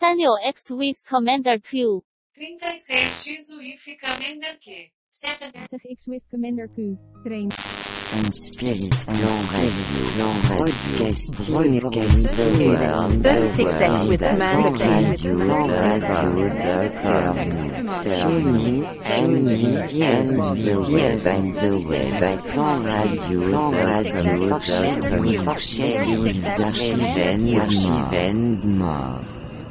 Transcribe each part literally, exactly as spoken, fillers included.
三六 X with Commander Q. trinta e seis x U I F Commander Q. zesendertig x with Commander Q. Train. Un spirit, broadcasting from the thirty-six x with Commander Q. Tune and media and the web and the web at Plan Radio, Radio, for sharing with archives and more.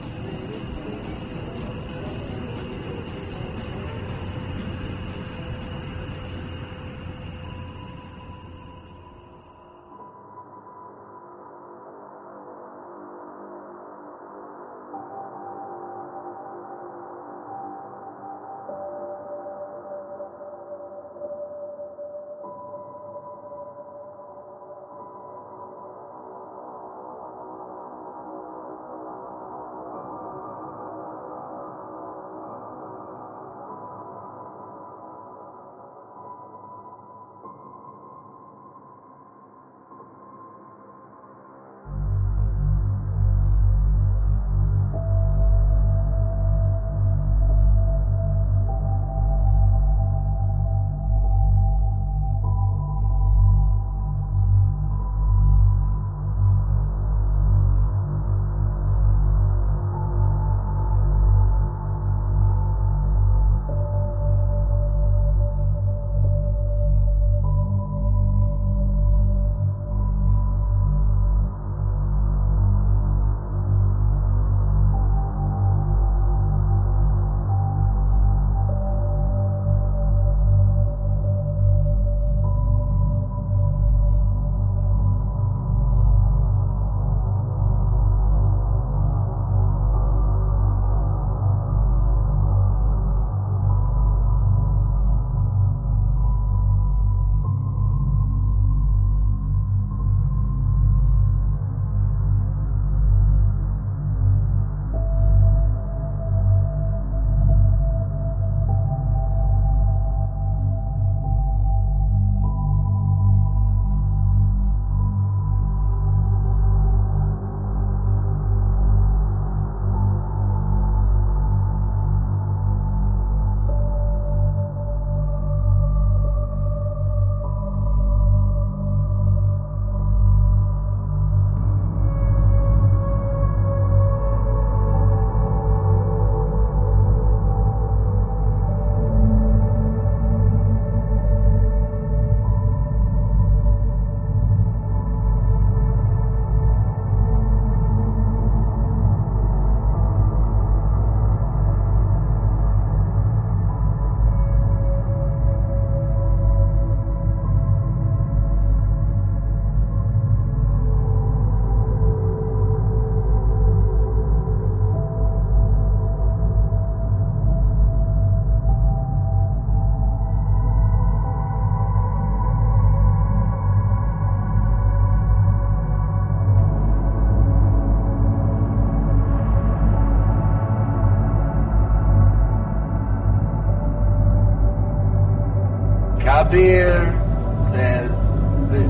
Kabir says this: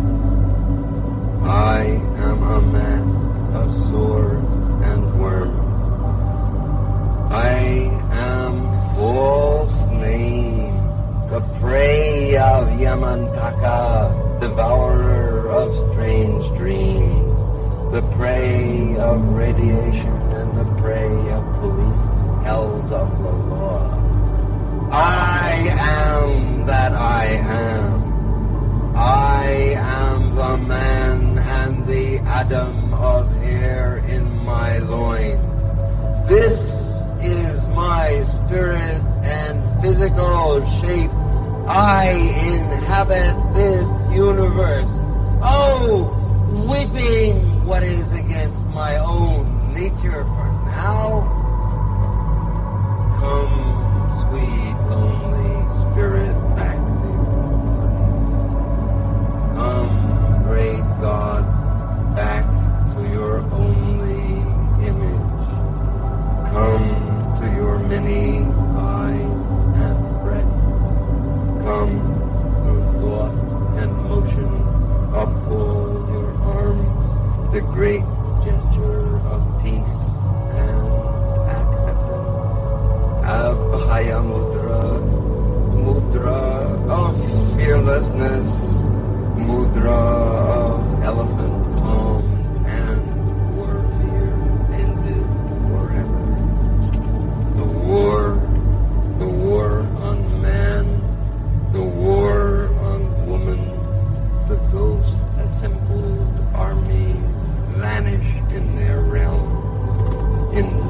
I am a mass of swords and worms. I am false name, the prey of Yamantaka, devourer of strange dreams, the prey of radiation and the prey of police, hells of the law. I am that I am. I am the man and the atom of hair in my loins. This is my spirit and physical shape. I inhabit this universe. Oh, weeping what is against my own nature for now. Come, sweet, lonely spirit, back to your body. Come, great God, back to your only image. Come to your many eyes and breath. Come through thought and motion. Uphold your arms, the great gesture of peace and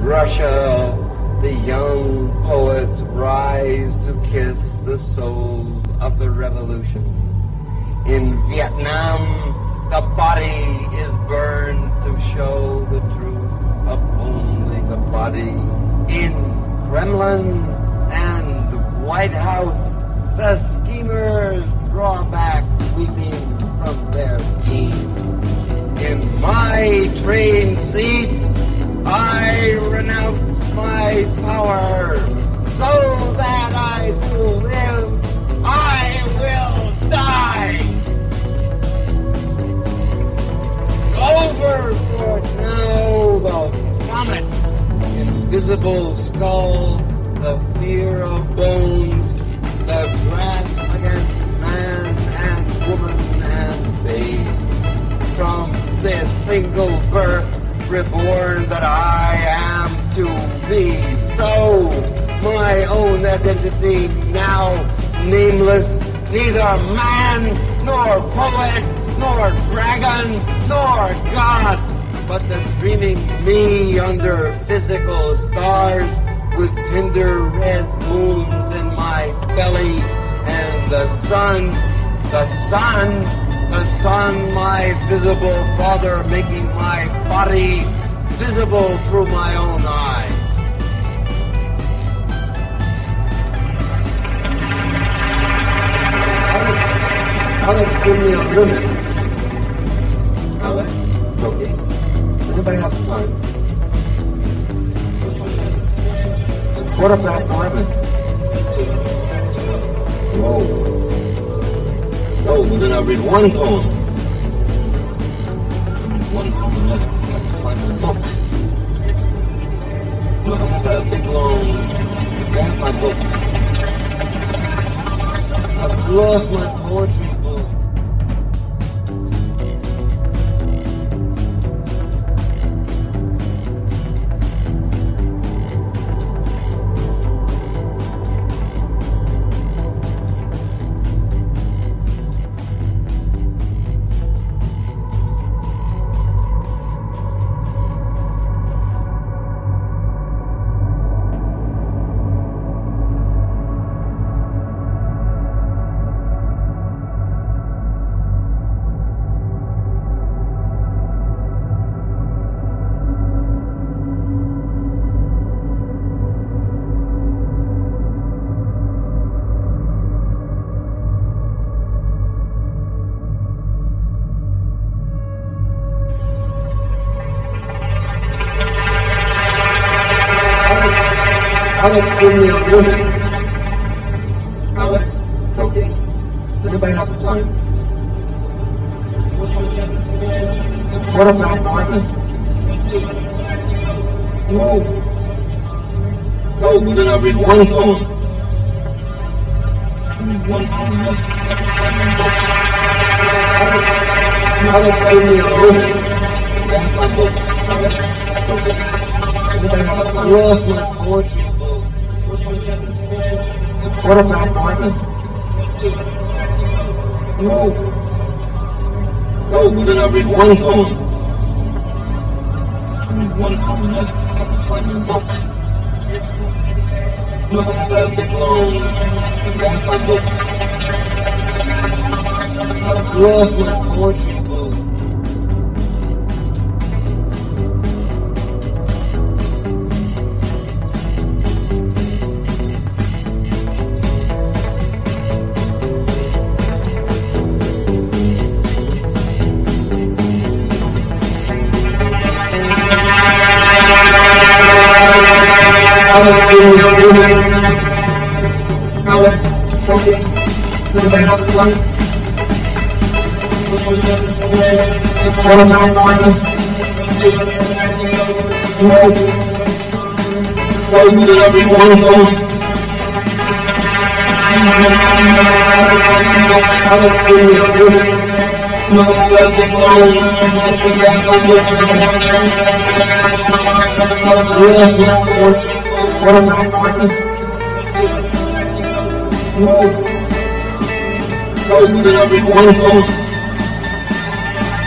Russia, the young poets rise to kiss the soul of the revolution. In Vietnam, the body is burned to show the truth of only the body. In Kremlin and the White House, the schemers draw back weeping from their scheme. In my train seat, I renounce my power so that I do live, I will die. Over for now the vomit, invisible skull, the fear of bones, the grasp against man and woman and babe. From this single birth reborn that I am to be. So my own identity now nameless, neither man nor poet nor dragon nor god, but the dreaming me under physical stars with tender red moons in my belly, and the sun, the sun, the sun, my visible father, making my body visible through my own eyes. Alex, Alex, give me a minute. Alex, okay. Anybody have time? It's quarter past eleven. Whoa. Oh, well then I'll read one poem. One poem, and then I have to find a book. Must have big long, grab my book. I've lost my poetry book. Alex, give me a minute. Alex, okay. Does anybody have the time? It's quarter past eleven. No. No, well then I'll read one poem. I'll read one poem. Alex, Alex, give me a minute. That's my book. Alex, okay. Does anybody have the time? I lost my poetry. It's quarter past eleven. No. No, well then I'll read one poem. I'll read one poem, and then I have to find a book. Must have big long, grab my book. I've lost my poetry book. Alex, give me a minute. Alex, okay. Does anybody have the time? It's quarter past eleven. No. No, then I'll read one poem. Alex, give me a minute. Must have big long, grab my book. Yes, my poetry. What am I doing? No. No, then I'll read one poem.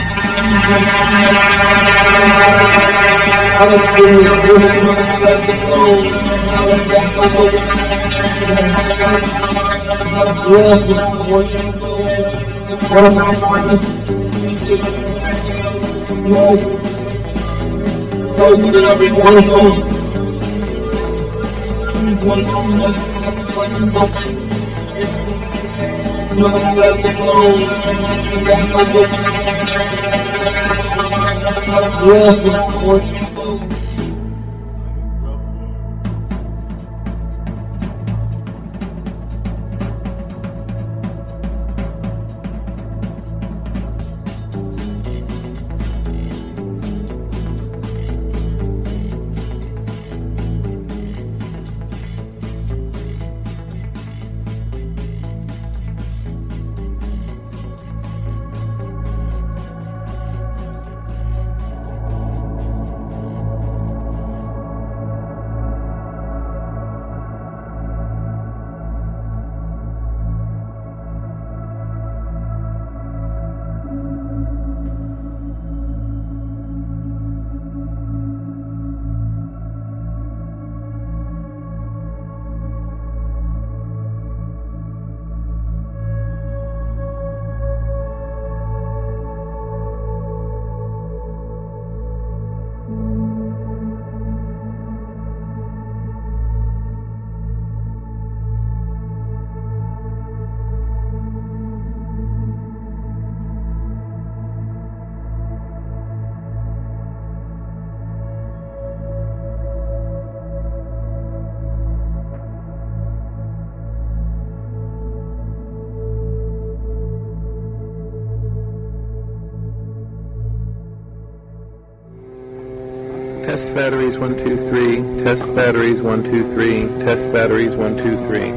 Test batteries one two three, test batteries one two three, test batteries one two three.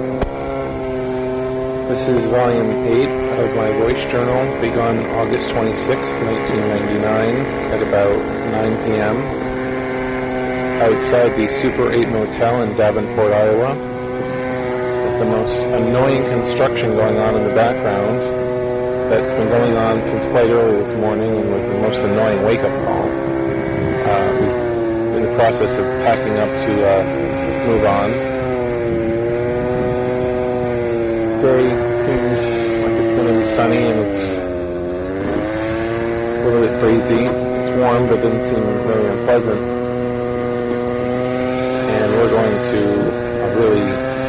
This is volume eight of my voice journal, begun August twenty-sixth, nineteen ninety-nine at about nine p.m. outside the Super eight Motel in Davenport, Iowa, with the most annoying construction going on in the background that's been going on since quite early this morning and was the most annoying wake-up call. Uh, we're in the process of packing up to uh, move on. Day seems like it's going to be sunny and it's a little bit breezy. It's warm but doesn't seem very unpleasant. And we're going to a really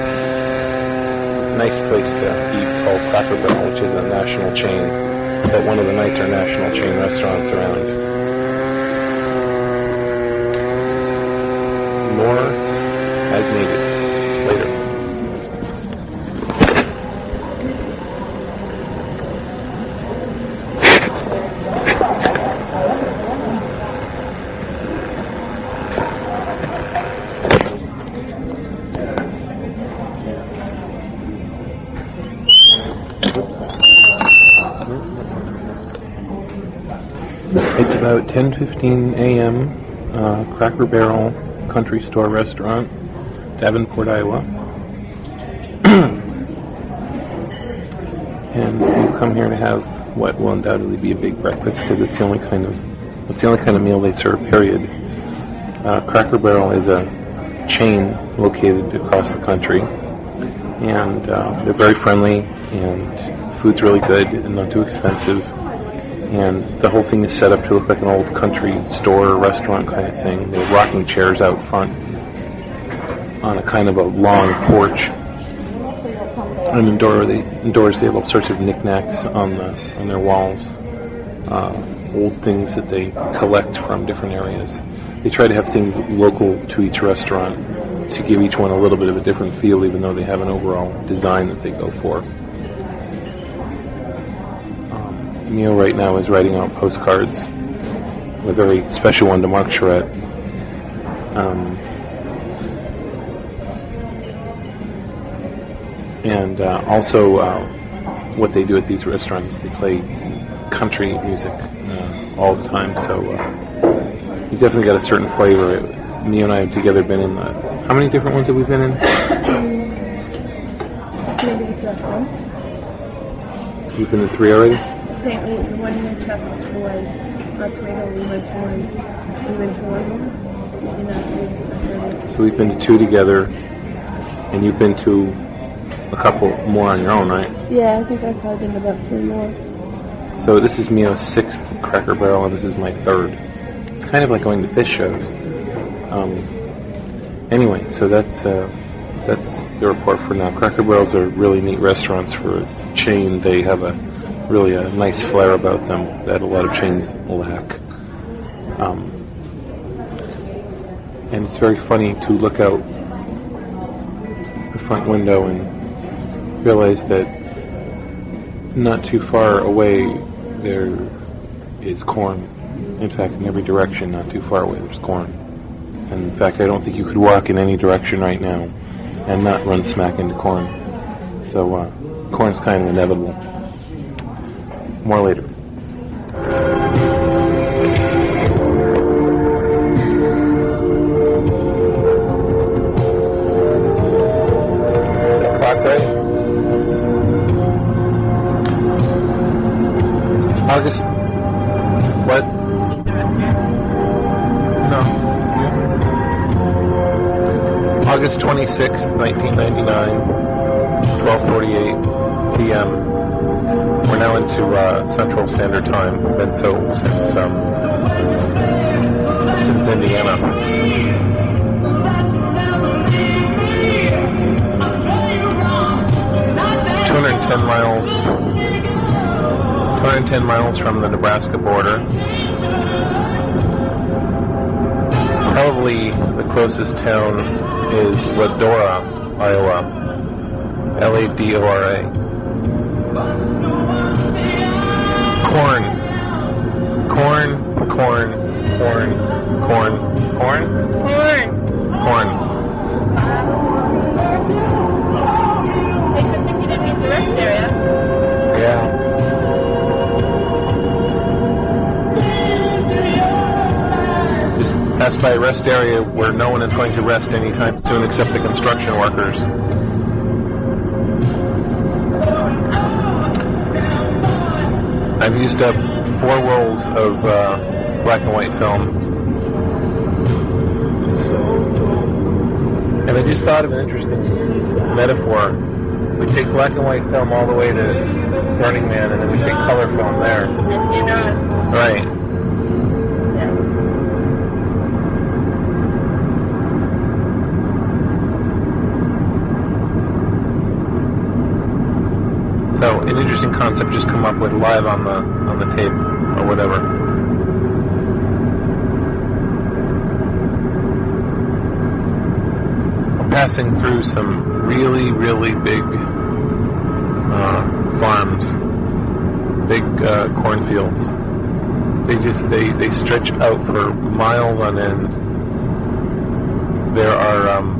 nice place to eat called Cracker Barrel, which is a national chain, but one of the nicer national chain restaurants around. More as needed. Later. It's about ten fifteen a.m. Uh, Cracker Barrel Country Store Restaurant, Davenport, Iowa. And we've come here to have what will undoubtedly be a big breakfast because it's the only kind of it's the only kind of meal they serve. Period. Uh, Cracker Barrel is a chain located across the country, and uh, they're very friendly, and food's really good and not too expensive. And the whole thing is set up to look like an old country store or restaurant kind of thing. They have rocking chairs out front on a kind of a long porch. And indoor they, indoors they have all sorts of knickknacks on the on their walls, uh, old things that they collect from different areas. They try to have things local to each restaurant to give each one a little bit of a different feel, even though they have an overall design that they go for. Neil right now is writing out postcards, a very special one to Mark Charette. Um, and uh, also uh, what they do at these restaurants is they play country music uh, all the time, so uh, you've definitely got a certain flavor. Neil and I have together been in the... How many different ones have we been in? We've been in three already? Apparently, one of the trucks was Oswego. We went to one. We went to one more. And that's So we've been to two together, and you've been to a couple more on your own, right? Yeah, I think I've probably been to about three more. So this is Mio's sixth Cracker Barrel, and this is my third. It's kind of like going to fish shows. Um, anyway, so that's uh, that's the report for now. Cracker Barrels are really neat restaurants for a chain. They have a really a nice flair about them that a lot of chains lack. Um, and it's very funny to look out the front window and realize that not too far away there is corn. In fact, in every direction, not too far away, there's corn. And in fact, I don't think you could walk in any direction right now and not run smack into corn. So, uh, corn's kind of inevitable. More later. Clock right? August. What? No. August twenty-sixth, nineteen ninety-nine, twelve forty-eight p.m. We're now into uh, Central Standard Time. Been so since um, since Indiana. two hundred ten miles. two hundred ten miles from the Nebraska border. Probably the closest town is Ladora, Iowa. L A D O R A. Corn. Corn, corn, corn, corn, corn? Corn! Corn. They could think you didn't mean the rest area. Yeah. Just passed by a rest area where no one is going to rest anytime soon except the construction workers. I've used up four rolls of uh, black and white film. And I just thought of an interesting metaphor. We take black and white film all the way to Burning Man, and then we take color film there. And you know, Right. So an interesting concept just come up with live on the on the tape or whatever. I'm passing through some really really big uh, farms, big uh, cornfields. They just they they stretch out for miles on end. There are um,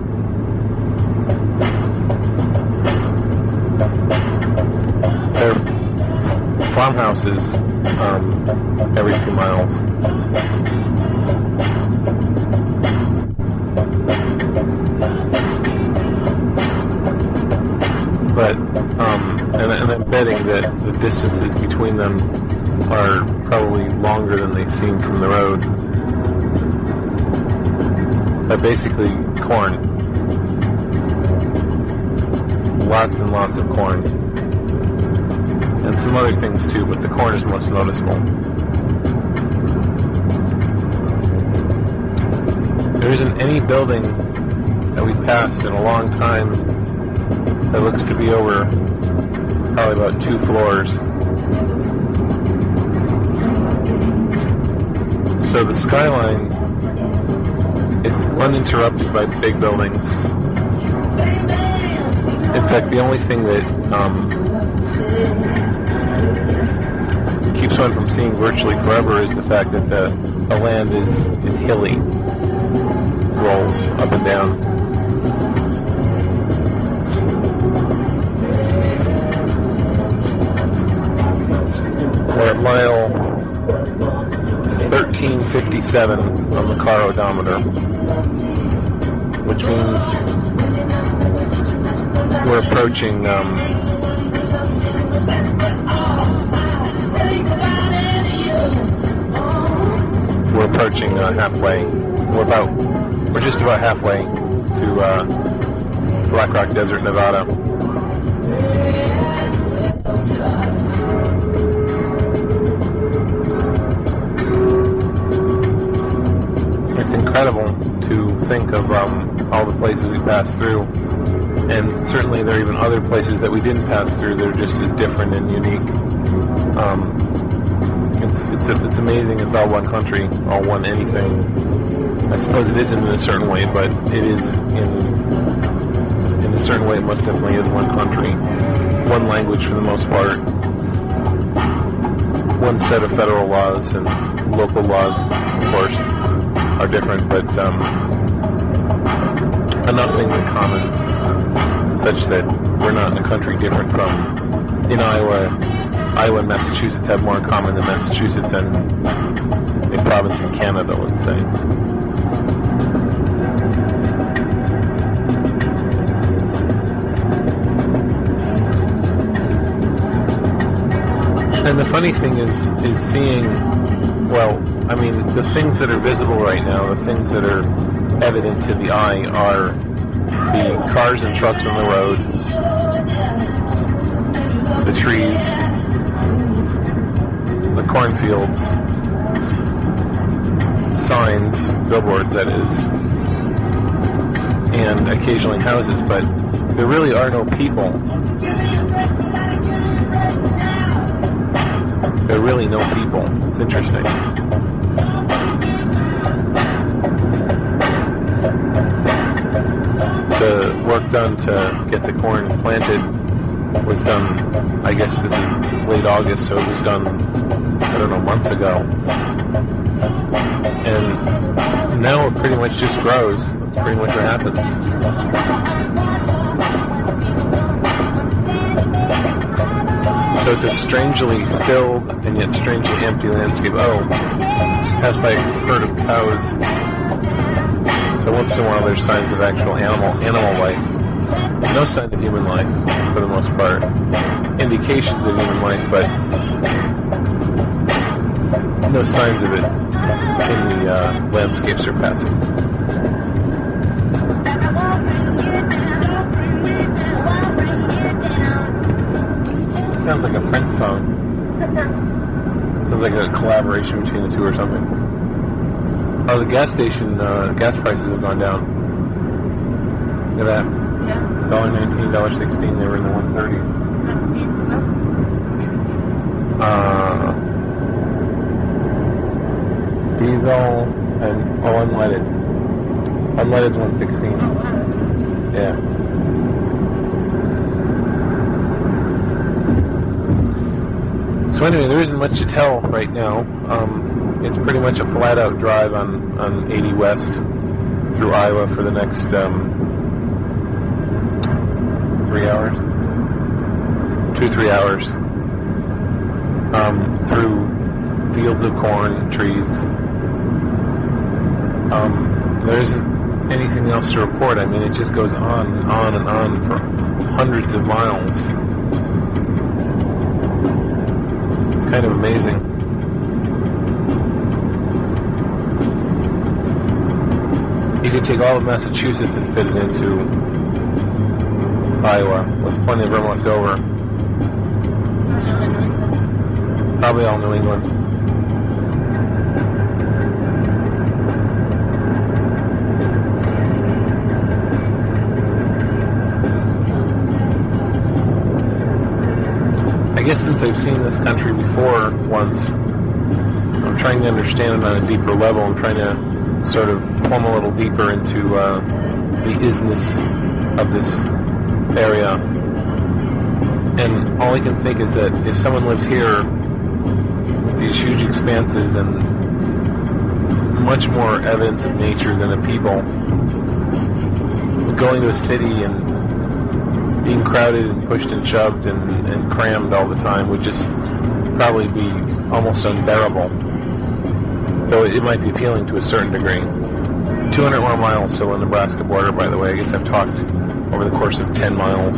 There are farmhouses um, every few miles. But, um, and, and I'm betting that the distances between them are probably longer than they seem from the road. They're basically corn. Lots and lots of corn. And some other things too, but the corn is most noticeable. There isn't any building that we passed in a long time that looks to be over probably about two floors. So the skyline is uninterrupted by big buildings. In fact, the only thing that um, keeps one from seeing virtually forever is the fact that the, the land is, is hilly, rolls up and down. We're at mile thirteen fifty-seven on the car odometer, which means we're approaching um, we're approaching uh, halfway. We're about, we're just about halfway to uh, Black Rock Desert, Nevada. It's incredible to think of um, all the places we passed through, and certainly there are even other places that we didn't pass through that are just as different and unique. Um, it's it's it's amazing. It's all one country, all one anything. I suppose it isn't in a certain way, but it is in in a certain way. It most definitely is one country, one language for the most part, one set of federal laws, and local laws, of course, are different, but um, enough things in common, such that we're not in a country different from. In Iowa, Iowa and Massachusetts have more in common than Massachusetts and a province in Canada, let's say. And the funny thing is, is seeing, well, I mean, the things that are visible right now, the things that are evident to the eye are the cars and trucks on the road, the trees, the cornfields, signs, billboards that is, and occasionally houses, but there really are no people. There are really no people. It's interesting. The work done to get the corn planted was done, I guess this is late August, so it was done, I don't know, months ago. And now it pretty much just grows. That's pretty much what happens. So it's a strangely filled and yet strangely empty landscape. Oh, just passed by a herd of cows. So once in a while there's signs of actual animal animal life. No sign of human life, for the most part. Indications of human life, but no signs of it in the uh, landscapes they're passing. Sounds like a Prince song. Sounds like a collaboration between the two or something. Oh, the gas station, uh, gas prices have gone down. Look at that. Yeah. one dollar nineteen, one dollar sixteen, they were in the one thirties. Is that the diesel Uh, diesel and, oh, unleaded. Unleaded's one sixteen. Oh, wow, that's really cheap. Yeah. So anyway, there isn't much to tell right now. Um, it's pretty much a flat-out drive on, on eighty West through Iowa for the next um, three hours, two, three hours, um, through fields of corn and trees. Um, there isn't anything else to report. I mean, it just goes on and on and on for hundreds of miles. Kind of amazing. You could take all of Massachusetts and fit it into Iowa with plenty of room left over. Probably all New England. I guess since I've seen this country before once, I'm trying to understand it on a deeper level. I'm trying to sort of plumb a little deeper into uh, the isness of this area. And all I can think is that if someone lives here with these huge expanses and much more evidence of nature than a people, going to a city and being crowded and pushed and shoved and, and crammed all the time would just probably be almost unbearable. Though it might be appealing to a certain degree. two hundred more miles till the Nebraska border, by the way. I guess I've talked over the course of ten miles.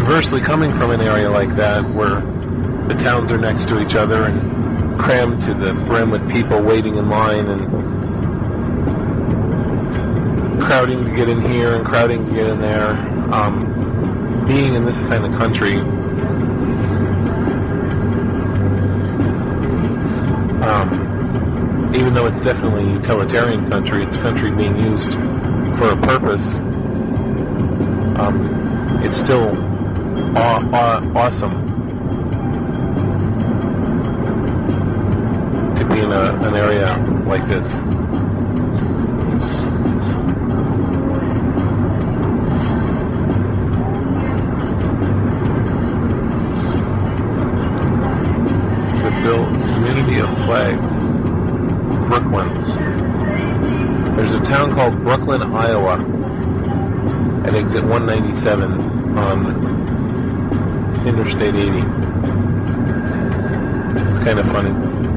conversely, coming from an area like that where the towns are next to each other and crammed to the brim with people waiting in line and crowding to get in here and crowding to get in there, um, being in this kind of country, um, even though it's definitely a utilitarian country, it's a country being used for a purpose, um, it's still aw- aw- awesome to be in a, an area like this. Community of Flags, Brooklyn. There's a town called Brooklyn, Iowa, at exit one ninety-seven on Interstate eighty. It's kind of funny.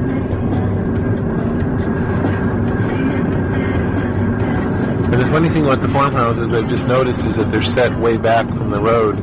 And the funny thing about the farmhouses I've just noticed is that they're set way back from the road,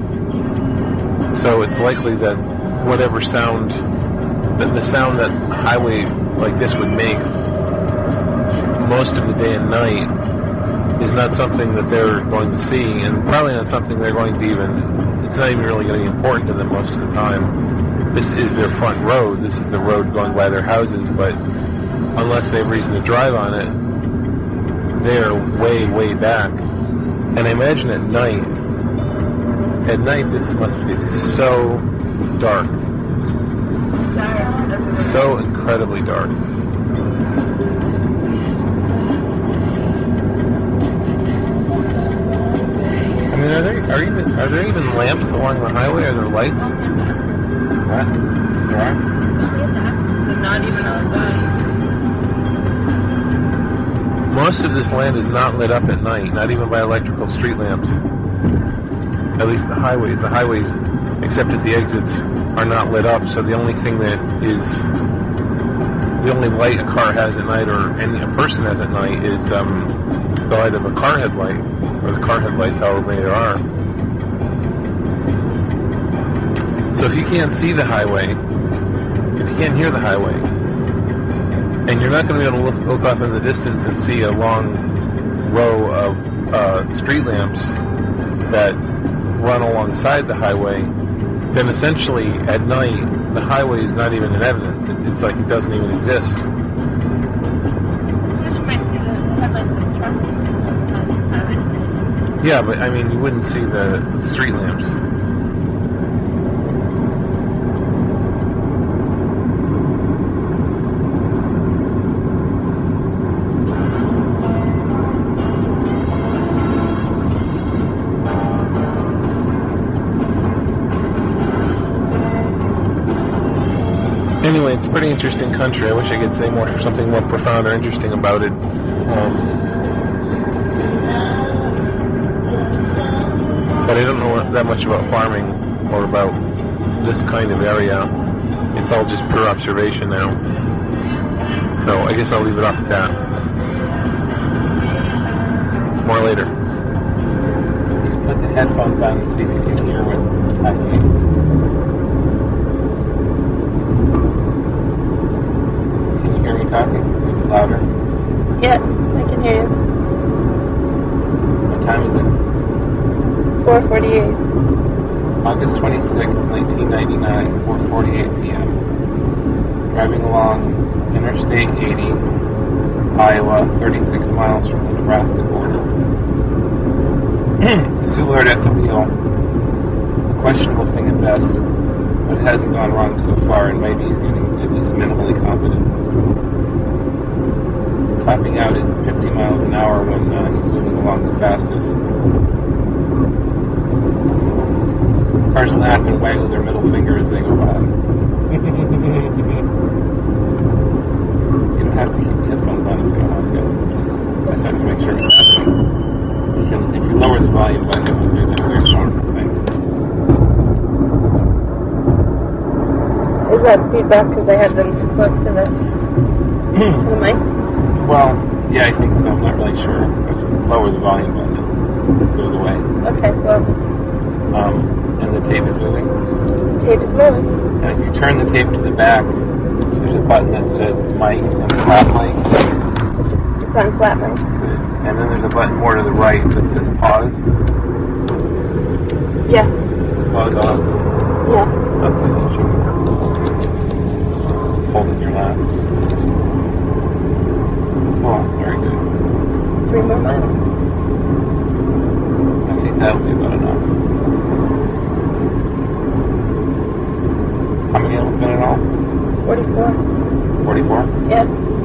so it's likely that whatever sound The, the sound that a highway like this would make most of the day and night is not something that they're going to see, and probably not something they're going to even, it's not even really going to be important to them most of the time. This is their front road, this is the road going by their houses, but unless they have reason to drive on it, they're way, way back. And I imagine at night, at night this must be so dark. So incredibly dark. I mean, are there are even are there even lamps along the highway? Are there lights? What? There are? Not even on that. Most of this land is not lit up at night, not even by electrical street lamps. At least the highways. The highways, except at the exits, are not lit up, so the only thing that is, the only light a car has at night, or any a person has at night, is um, the light of a car headlight, or the car headlights, however many there are. So if you can't see the highway, if you can't hear the highway, and you're not going to be able to look, look off in the distance and see a long row of uh, street lamps that run alongside the highway, then essentially at night the highway is not even in evidence. It, it's like it doesn't even exist. You might see the headlights of the trucks on the highway. Yeah, but I mean, you wouldn't see the street lamps. Anyway, it's a pretty interesting country. I wish I could say more, something more profound or interesting about it. Um, but I don't know that much about farming or about this kind of area. It's all just pure observation now. So I guess I'll leave it off at that. More later. Put the headphones on and see if you can hear what's happening. Talking? Is it louder? Yeah, I can hear you. What time is it? four forty-eight. August twenty-sixth, nineteen ninety-nine, four forty-eight p.m. Driving along Interstate eighty, Iowa, thirty-six miles from the Nebraska border. Soulard at the wheel. A questionable thing at best, but it hasn't gone wrong so far, and maybe he's getting at least minimally competent. Topping out at fifty miles an hour when uh, he's moving along the fastest. Cars laugh and waggle their middle finger as they go by. You don't have to keep the headphones on if you don't want to. I just wanted to make sure it was happening. You can, if you lower the volume button, it will do that weird powerful thing. Is that feedback because I had them too close to the to the mic? Well, yeah, I think so. I'm not really sure. If you lower the volume button, it goes away. Okay, well. Um, And the tape is moving. The tape is moving. And if you turn the tape to the back, there's a button that says mic and flat mic. It's on flat mic. Good. And then there's a button more to the right that says pause. Yes. Is the pause off? Yes. Okay, then sure. Just hold it in your lap. Oh, very good. Three more miles. I think that'll be about enough. How many have we been in all? Forty-four. forty-four? Yeah.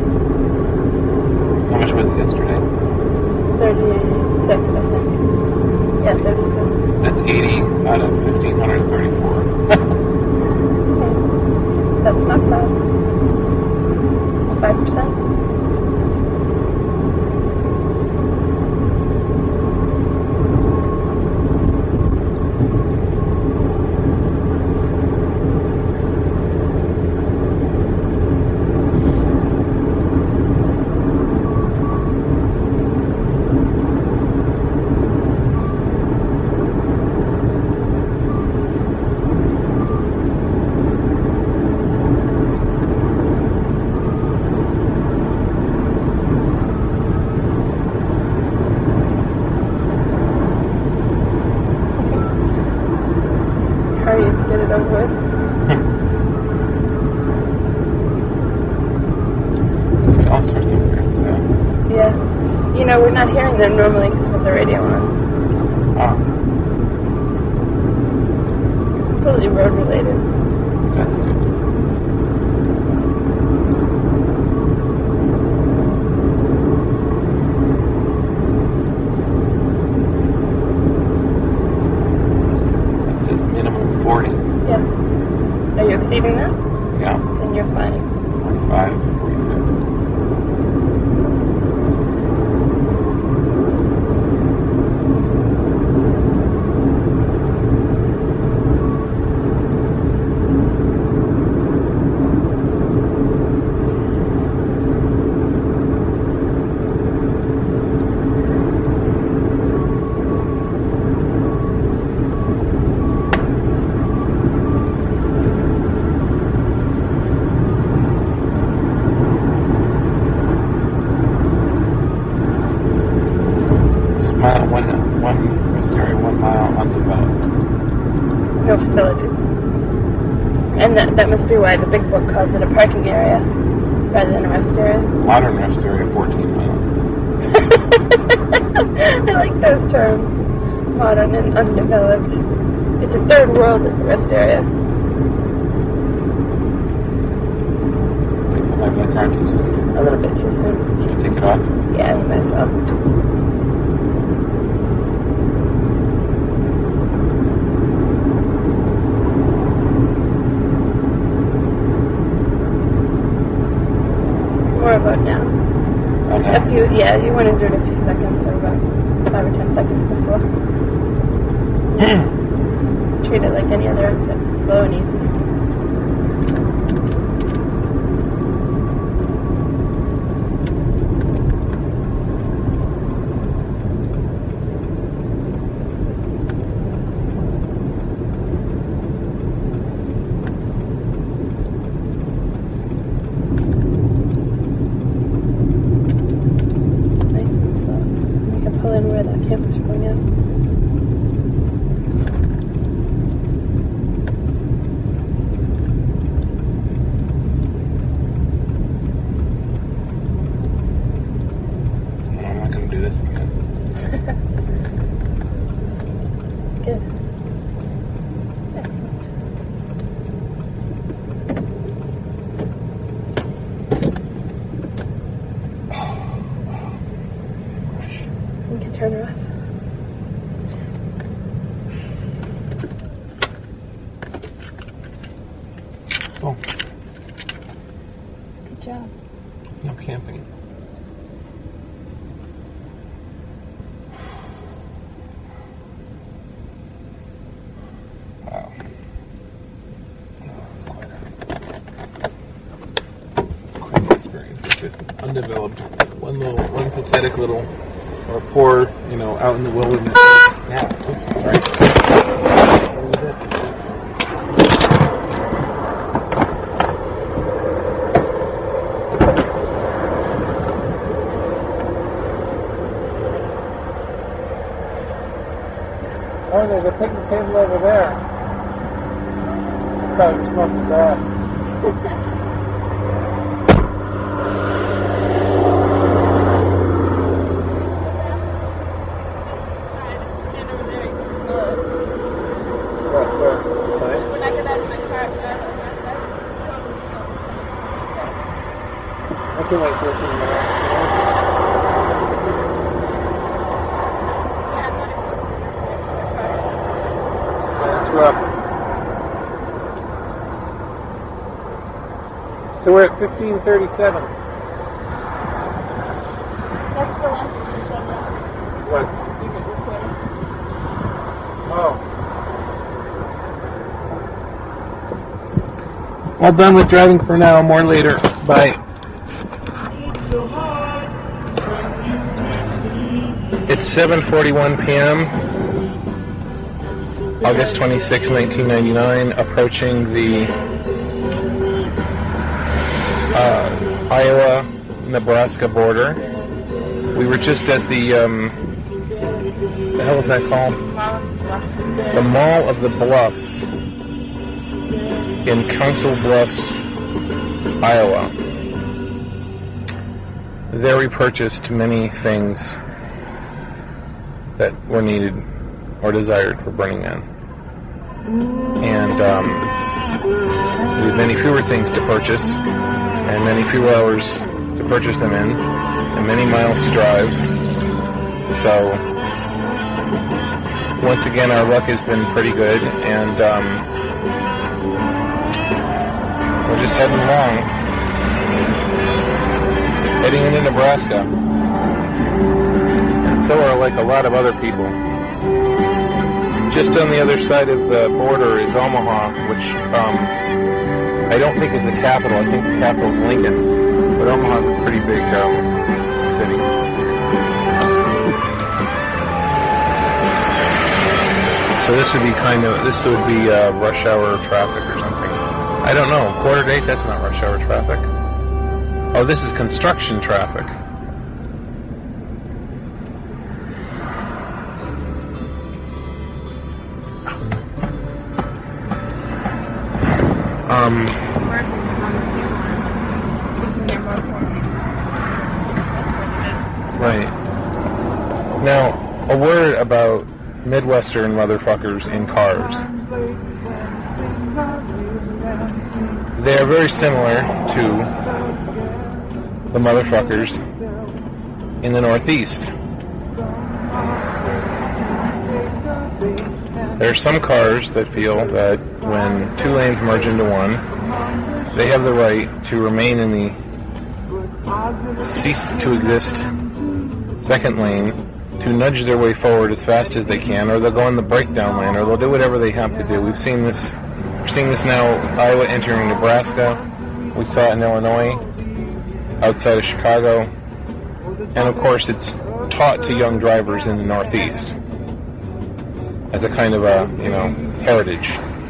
How much was it yesterday? Thirty-six, I think. Yeah, thirty-six. So that's eighty out of fifteen thirty-four. Okay. That's not bad. It's five percent. Hurry to get it over with. All sorts of weird sounds. Yeah. You know, we're not hearing them normally because we have the radio on. Ah, It's completely road related. that's good. It says minimum forty. Yes. Are you exceeding that? Yeah, Then you're fine. forty-five, forty-six. Mile, one, one rest area, one mile undeveloped. No facilities. And that, that must be why the big book calls it a parking area rather than a rest area. Modern rest area, fourteen miles. I like those terms. Modern and undeveloped. It's a third world rest area. They put my black car too soon. A little bit too soon. Should I take it off? Yeah, you might as well. More about now. Oh, no. A few, yeah, you want to do it a few seconds or about five or ten seconds before. Treat it like any other exit, slow and easy. Nice and slow. You can pull in where that camper's pulling in. I'm not going to do this again. Good. Excellent. You can turn her off. Oh, Good job. no camping. Wow. It's quite a quite an experience. It's just undeveloped. One little, one pathetic little, or poor, you know, out in the wilderness. Yeah. Oops, sorry. What was that? There's a picnic table over there. Probably smoking grass. I can wait fifteen minutes. That's rough. So we're at fifteen thirty-seven. That's the one. What? Oh. All done with driving for now. More later. Bye. It's seven forty-one p m August twenty-sixth, nineteen ninety-nine, approaching the uh, Iowa-Nebraska border. We were just at the, um, what the hell is that called? The Mall of the Bluffs in Council Bluffs, Iowa. There we purchased many things that were needed or desired for Burning Man. And um, we had many fewer things to purchase, and many fewer hours to purchase them in, and many miles to drive. So, once again, our luck has been pretty good, and um, we're just heading along, heading into Nebraska. And so are like a lot of other people. Just on the other side of the border is Omaha, which um, I don't think is the capital. I think the capital is Lincoln. But Omaha is a pretty big um, city. So this would be kind of, this would be uh, rush hour traffic or something. I don't know. Quarter to eight, that's not rush hour traffic. Oh, this is construction traffic. Um, right. Now, a word about Midwestern motherfuckers in cars. They are very similar to the motherfuckers in the Northeast. There are some cars that feel that when two lanes merge into one, they have the right to remain in the cease to exist second lane to nudge their way forward as fast as they can, or they'll go in the breakdown lane, or they'll do whatever they have to do. We've seen this, we're seeing this now, Iowa entering Nebraska. We saw it in Illinois, outside of Chicago, and of course it's taught to young drivers in the Northeast as a kind of a, you know, heritage.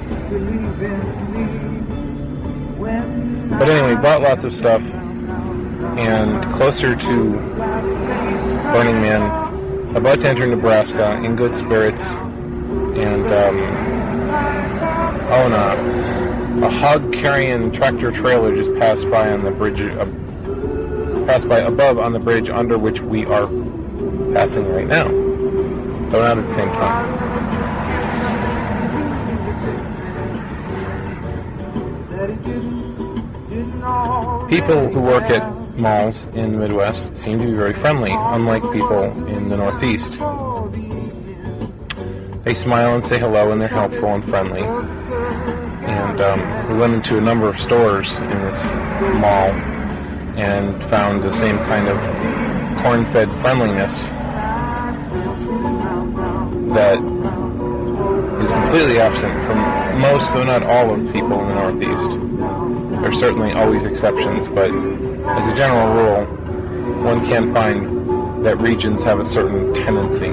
But anyway, bought lots of stuff, and closer to Burning Man, about to enter Nebraska, in good spirits, and um, oh no, a hog-carrying tractor trailer just passed by on the bridge, uh, passed by above on the bridge under which we are passing right now, though not at the same time. People who work at malls in the Midwest seem to be very friendly, unlike people in the Northeast. They smile and say hello, and they're helpful and friendly. And um, we went into a number of stores in this mall and found the same kind of corn-fed friendliness that is completely absent from most, though not all, of people in the Northeast. There are certainly always exceptions, but as a general rule, one can find that regions have a certain tendency.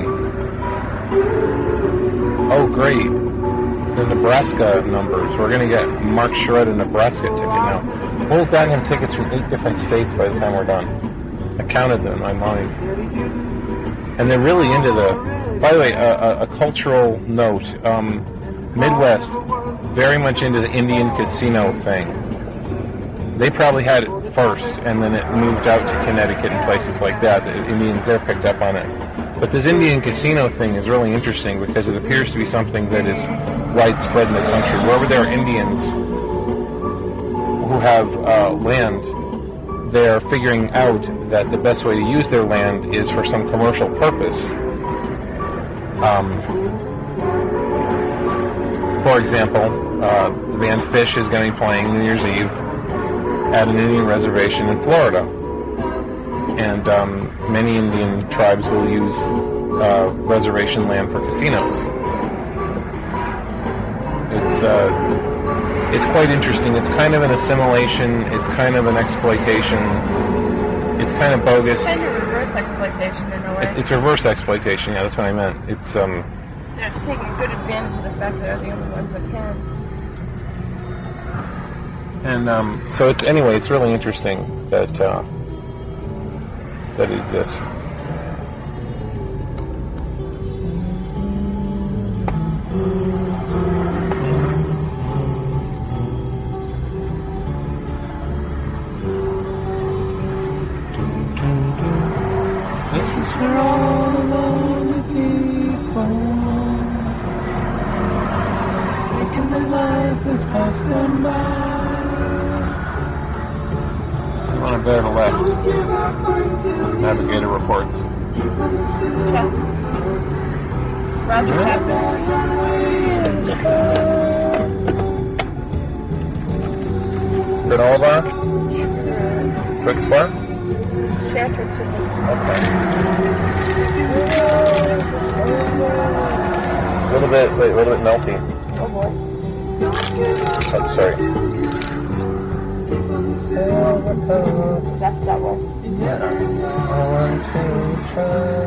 Oh, great. The Nebraska numbers. We're going to get Mark Sherrod a Nebraska ticket now. We'll have gotten him tickets from eight different states by the time we're done. I counted them in my mind. And they're really into the By the way, a, a, a cultural note. Um, Midwest, very much into the Indian casino thing. They probably had it first, and then it moved out to Connecticut and places like that. The Indians there picked up on it. But this Indian casino thing is really interesting because it appears to be something that is widespread in the country. Wherever there are Indians who have uh, land, they're figuring out that the best way to use their land is for some commercial purpose. Um, for example, uh, the band Fish is going to be playing New Year's Eve at an Indian reservation in Florida. And um, many Indian tribes will use uh, reservation land for casinos. It's uh, it's quite interesting. It's kind of an assimilation. It's kind of an exploitation. It's kind of bogus. Kind of reverse exploitation in a way. It's, it's reverse exploitation. Yeah, that's what I meant. It's um. They're taking good advantage of the fact that they're the only ones that can. And um, so it's anyway. It's really interesting that. Uh, that exists. This is for all the lonely people, thinking that life has passed them by. On a bear to left. Navigator reports. Check. Roger, Captain. Granola? Twix bar? Share tricks with me. Okay. A little bit, wait, a little bit melty. Oh boy. Oh, sorry. That's that one. Yeah. I want to try.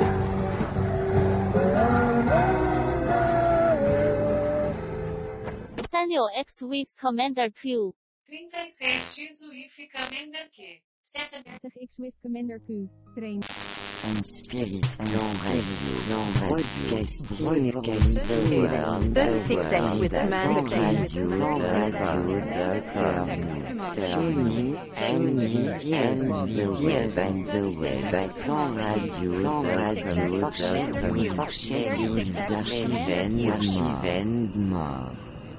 三六 X with Commander Q. trinta e seis X U I F Commander Q. zesendertig X with Commander Q. Train. En spirit, l'embrayio, podcast, podcast, the world, thirty-six X with Commander Q. radio, radio, tuning, and media, and the web, and the web, at Plan Radio, radio, Forchet, les archives, archives, and more.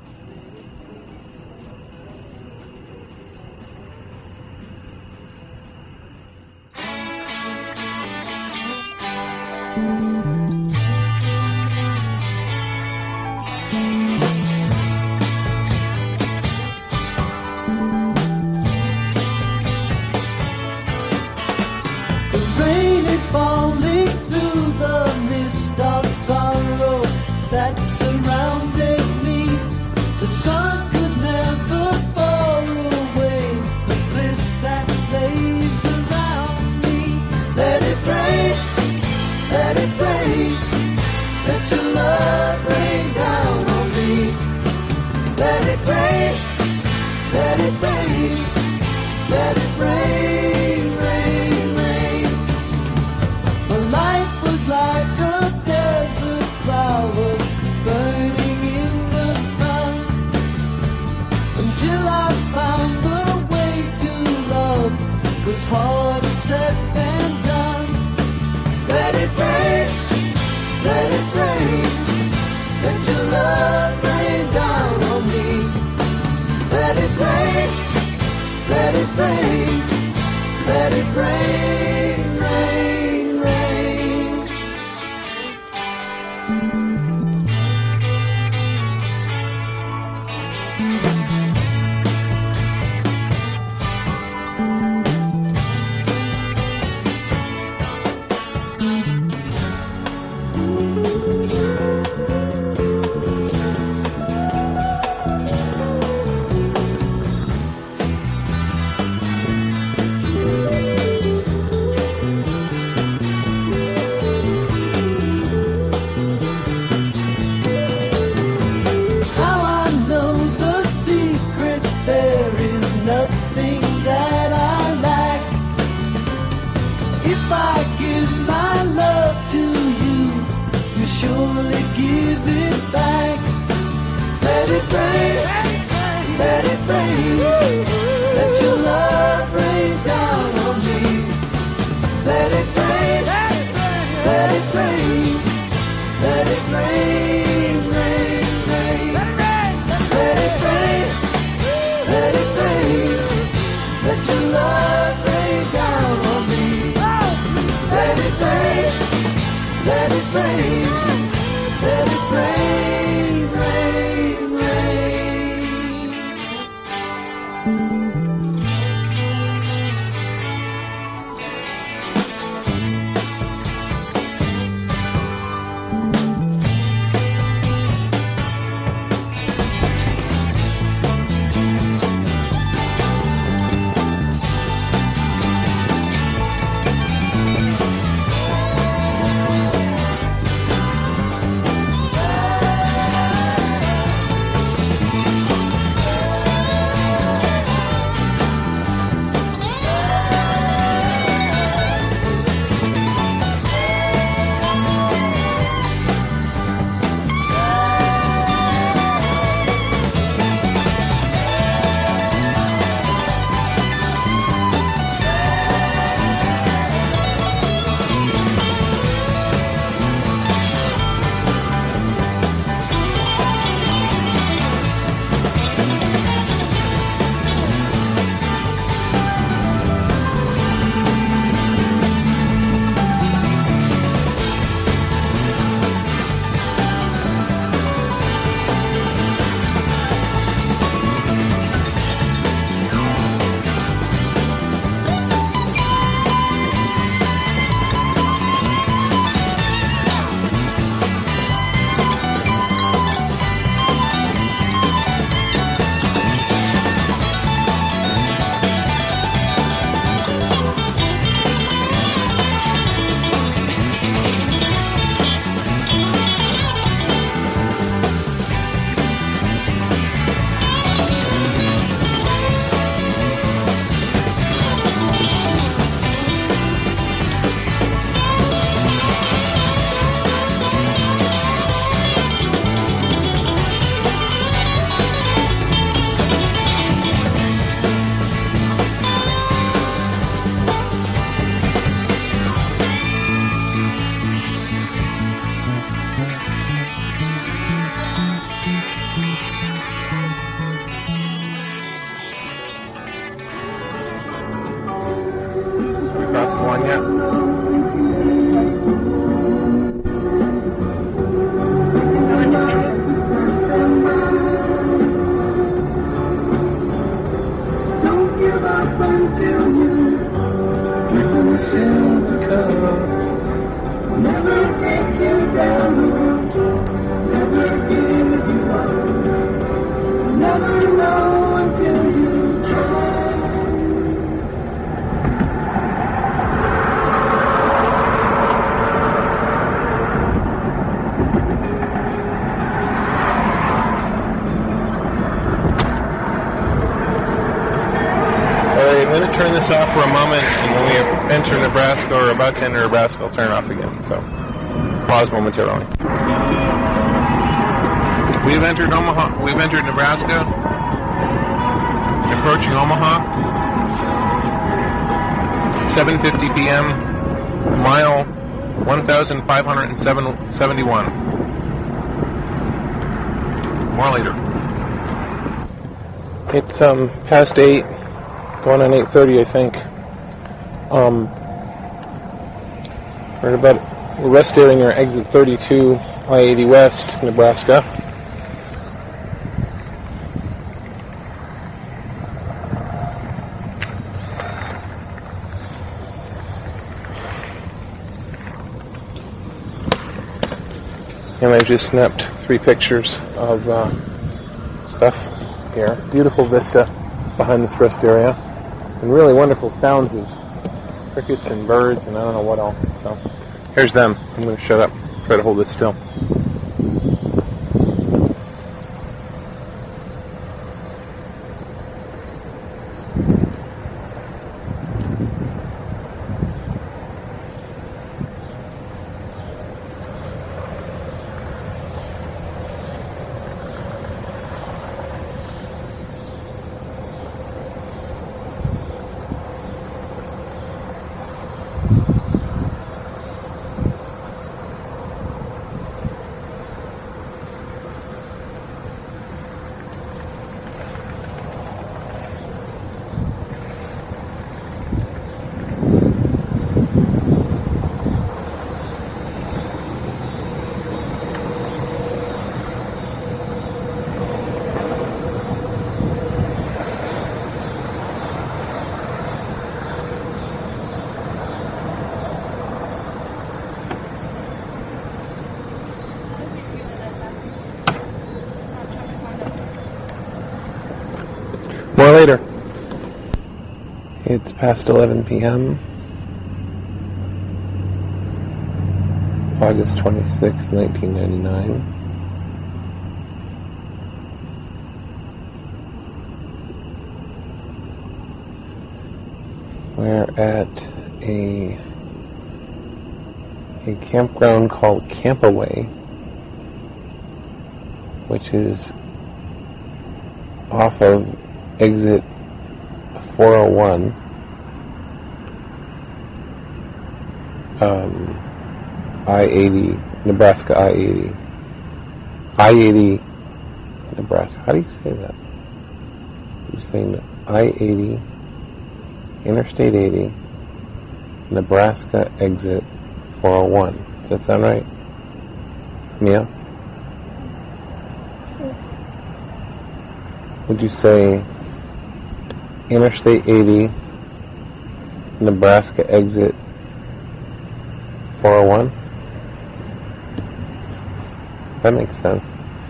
Falling through the mist of sorrow that surrounded me. The sun could never fall away the bliss that lays around me. Let it rain, let it rain, let your love rain down on me. Let it rain, let it rain, let it rain, rain, rain. My life was like a desert flower burning in the sun, until I found the way to love was harder said than done. Let it rain, let it rain, let your love rain down on me. Let it rain, let it rain, let it rain, rain, rain. Don't give up until you drink the silver cup. Never take you down, never give you up. Never know until you try. I'm going to turn this off for a moment, and when we enter Nebraska, or about to enter Nebraska, I'll turn it off again. So, pause momentarily. We've entered Omaha. We've entered Nebraska. Approaching Omaha. seven fifty p.m. Mile one thousand five hundred seventy-one. More later. It's um past eight. Going on eight thirty, I think. Um, we're at about we're rest airing our exit thirty-two, I eighty West, Nebraska. And I've just snapped three pictures of uh, stuff here. Beautiful vista behind this rest area. And really wonderful sounds of crickets and birds and I don't know what else. So here's them. I'm going to shut up, try to hold this still. More later. It's past eleven p.m. August twenty-sixth, nineteen ninety-nine. We're at a a campground called Campaway, which is off of exit four oh one, um, I eighty, Nebraska I eighty, I eighty, Nebraska. How do you say that? You're saying I eighty, Interstate eighty, Nebraska exit four oh one. Does that sound right? Mia? Would you say Interstate eighty, Nebraska exit four oh one? That makes sense.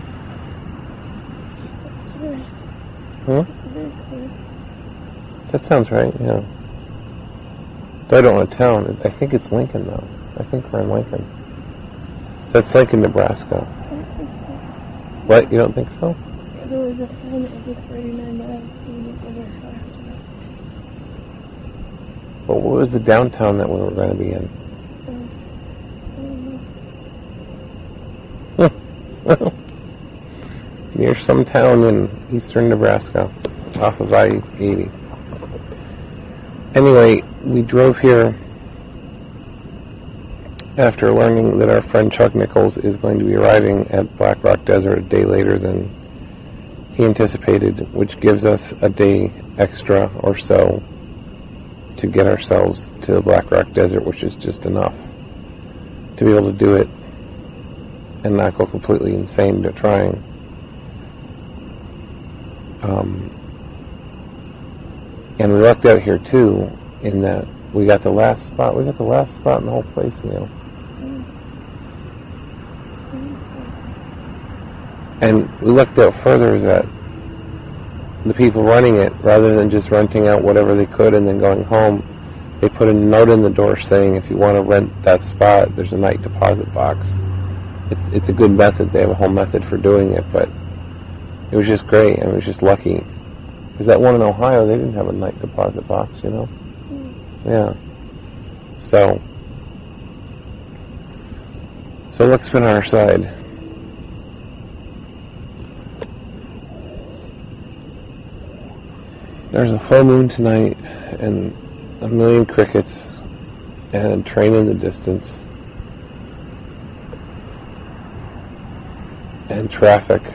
Huh? That sounds right, yeah. Though I don't want to tell. I think it's Lincoln, though. I think we're in Lincoln. So that's Lincoln, Nebraska. I don't think so. What? You don't think so? There was a sign that was like forty-nine miles going over far. But what was the downtown that we were going to be in? Near some town in eastern Nebraska, off of I eighty. Anyway, we drove here after learning that our friend Chuck Nichols is going to be arriving at Black Rock Desert a day later than he anticipated, which gives us a day extra or so to get ourselves to the Black Rock Desert, which is just enough to be able to do it and not go completely insane to trying. Um, and we lucked out here too, in that we got the last spot. We got the last spot in the whole place, Neil. And we looked out further is that the people running it, rather than just renting out whatever they could and then going home, they put a note in the door saying if you want to rent that spot, there's a night deposit box. It's it's a good method. They have a whole method for doing it, but it was just great, and it was just lucky. Because that one in Ohio, they didn't have a night deposit box, you know? Mm. Yeah. So, so luck's been on our side. There's a full moon tonight, and a million crickets, and a train in the distance, and traffic.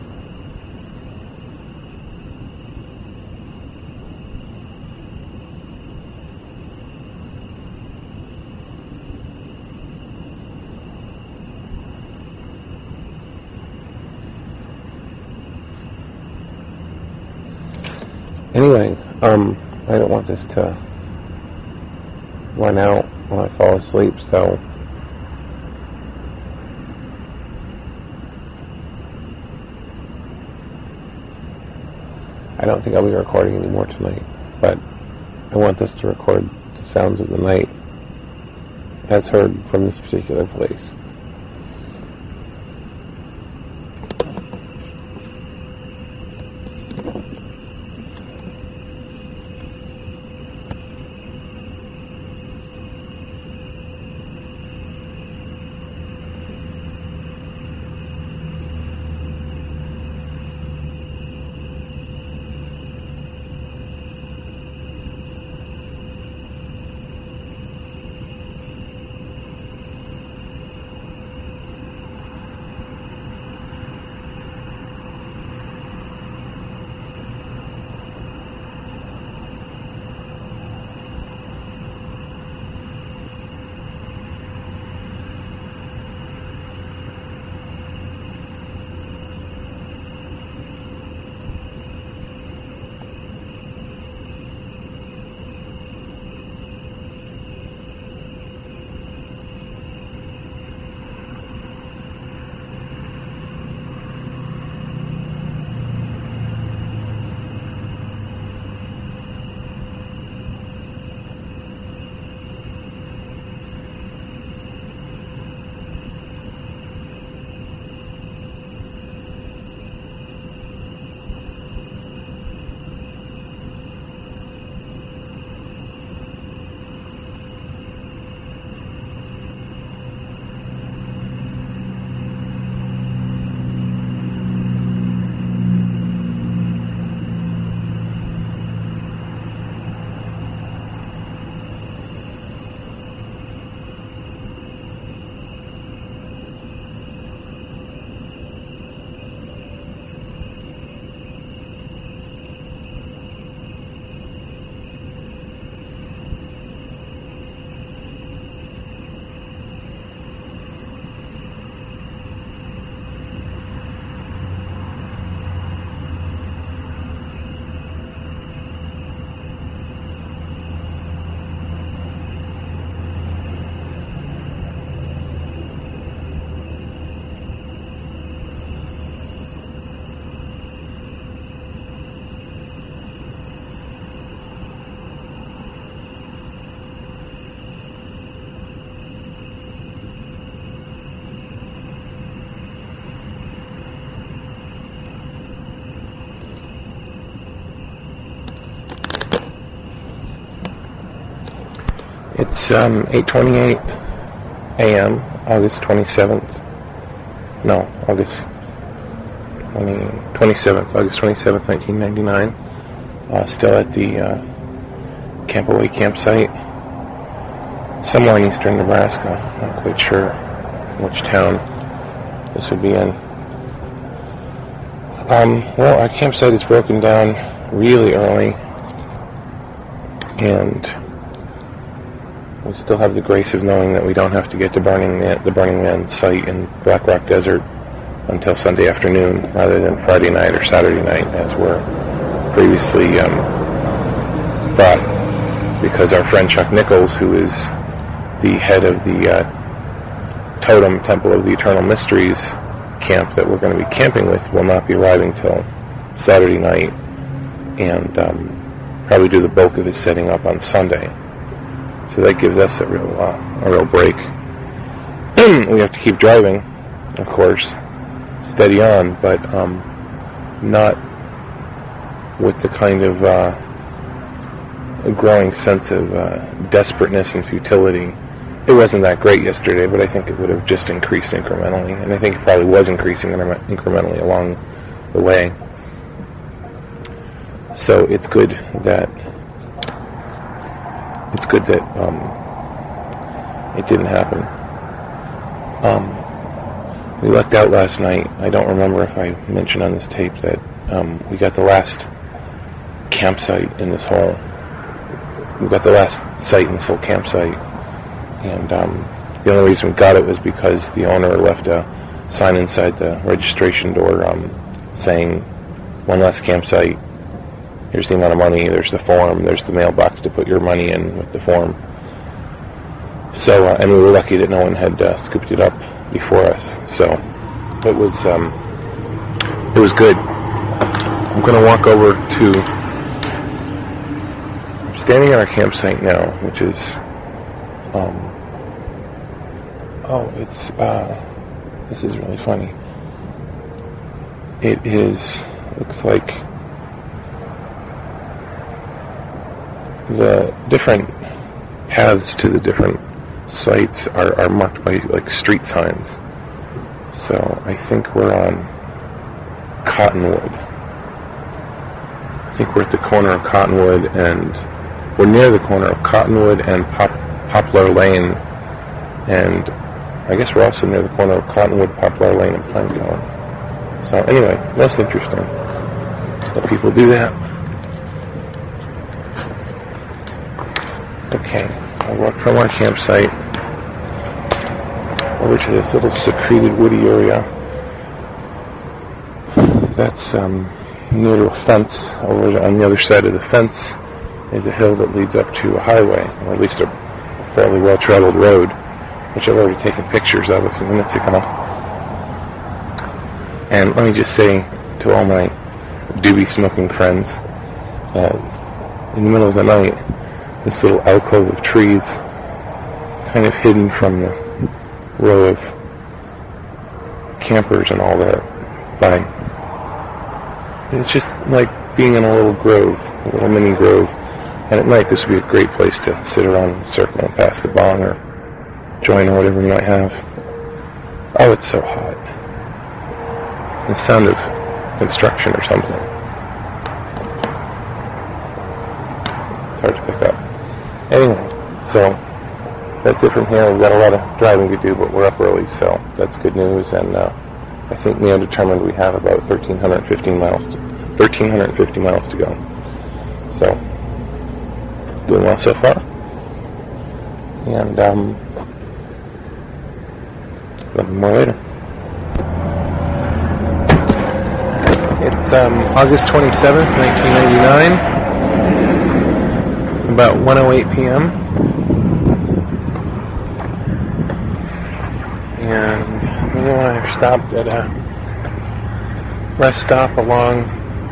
Anyway, um, I don't want this to run out when I fall asleep, so I don't think I'll be recording anymore tonight, but I want this to record the sounds of the night as heard from this particular place. It's um, eight twenty-eight a m, August twenty-seventh. No, August twenty, twenty-seventh, August twenty-seventh, nineteen ninety-nine. Uh, still at the uh, Campaway campsite, somewhere in eastern Nebraska. Not quite sure which town this would be in. Um, well, our campsite is broken down really early, and we still have the grace of knowing that we don't have to get to Burning Man, the Burning Man site in Black Rock Desert until Sunday afternoon rather than Friday night or Saturday night as were previously um, thought, because our friend Chuck Nichols, who is the head of the uh, Totem Temple of the Eternal Mysteries camp that we're going to be camping with, will not be arriving till Saturday night, and um, probably do the bulk of his setting up on Sunday. So that gives us a real uh, a real break. We have to keep driving, of course, steady on, but um, not with the kind of uh, a growing sense of uh, desperateness and futility. It wasn't that great yesterday, but I think it would have just increased incrementally, and I think it probably was increasing incrementally along the way. So it's good that it's good that um, it didn't happen. Um, we lucked out last night. I don't remember if I mentioned on this tape that um, we got the last campsite in this whole. We got the last site in this whole campsite, and um, the only reason we got it was because the owner left a sign inside the registration door um, saying, "One last campsite. Here's the amount of money. There's the form. There's the mailbox to put your money in with the form." So, uh, and we were lucky that no one had uh, scooped it up before us. So, it was um, it was good. I'm going to walk over to. I'm standing at our campsite now, which is. Um, oh, it's. Uh, this is really funny. It is. Looks like. The different paths to the different sites are, are marked by like street signs. So I think we're on Cottonwood. I think we're at the corner of Cottonwood, and we're near the corner of Cottonwood and Pop, Poplar Lane, and I guess we're also near the corner of Cottonwood, Poplar Lane, and Pinecone. So anyway, most interesting that people do that. Okay, I walk from our campsite over to this little secreted woody area. That's um, near to a fence. Over on the other side of the fence is a hill that leads up to a highway, or at least a fairly well-traveled road, which I've already taken pictures of a few minutes ago. And let me just say to all my doobie smoking friends that in the middle of the night, this little alcove of trees, kind of hidden from the row of campers and all that, by it's just like being in a little grove, a little mini grove. And at night, this would be a great place to sit around in a circle and pass the bong or join or whatever you might have. Oh, it's so hot. The sound of construction or something. It's hard to pick up. Anyway, so that's it from here. We've got a lot of driving to do, but we're up early, so that's good news. And uh, I think me undetermined we have about one thousand three hundred fifteen miles, to, one thousand three hundred fifty miles to go. So doing well so far. And um, a little more later. It's um, August twenty-seventh, nineteen ninety-nine. About one oh eight p.m. And we and I have stopped at a rest stop along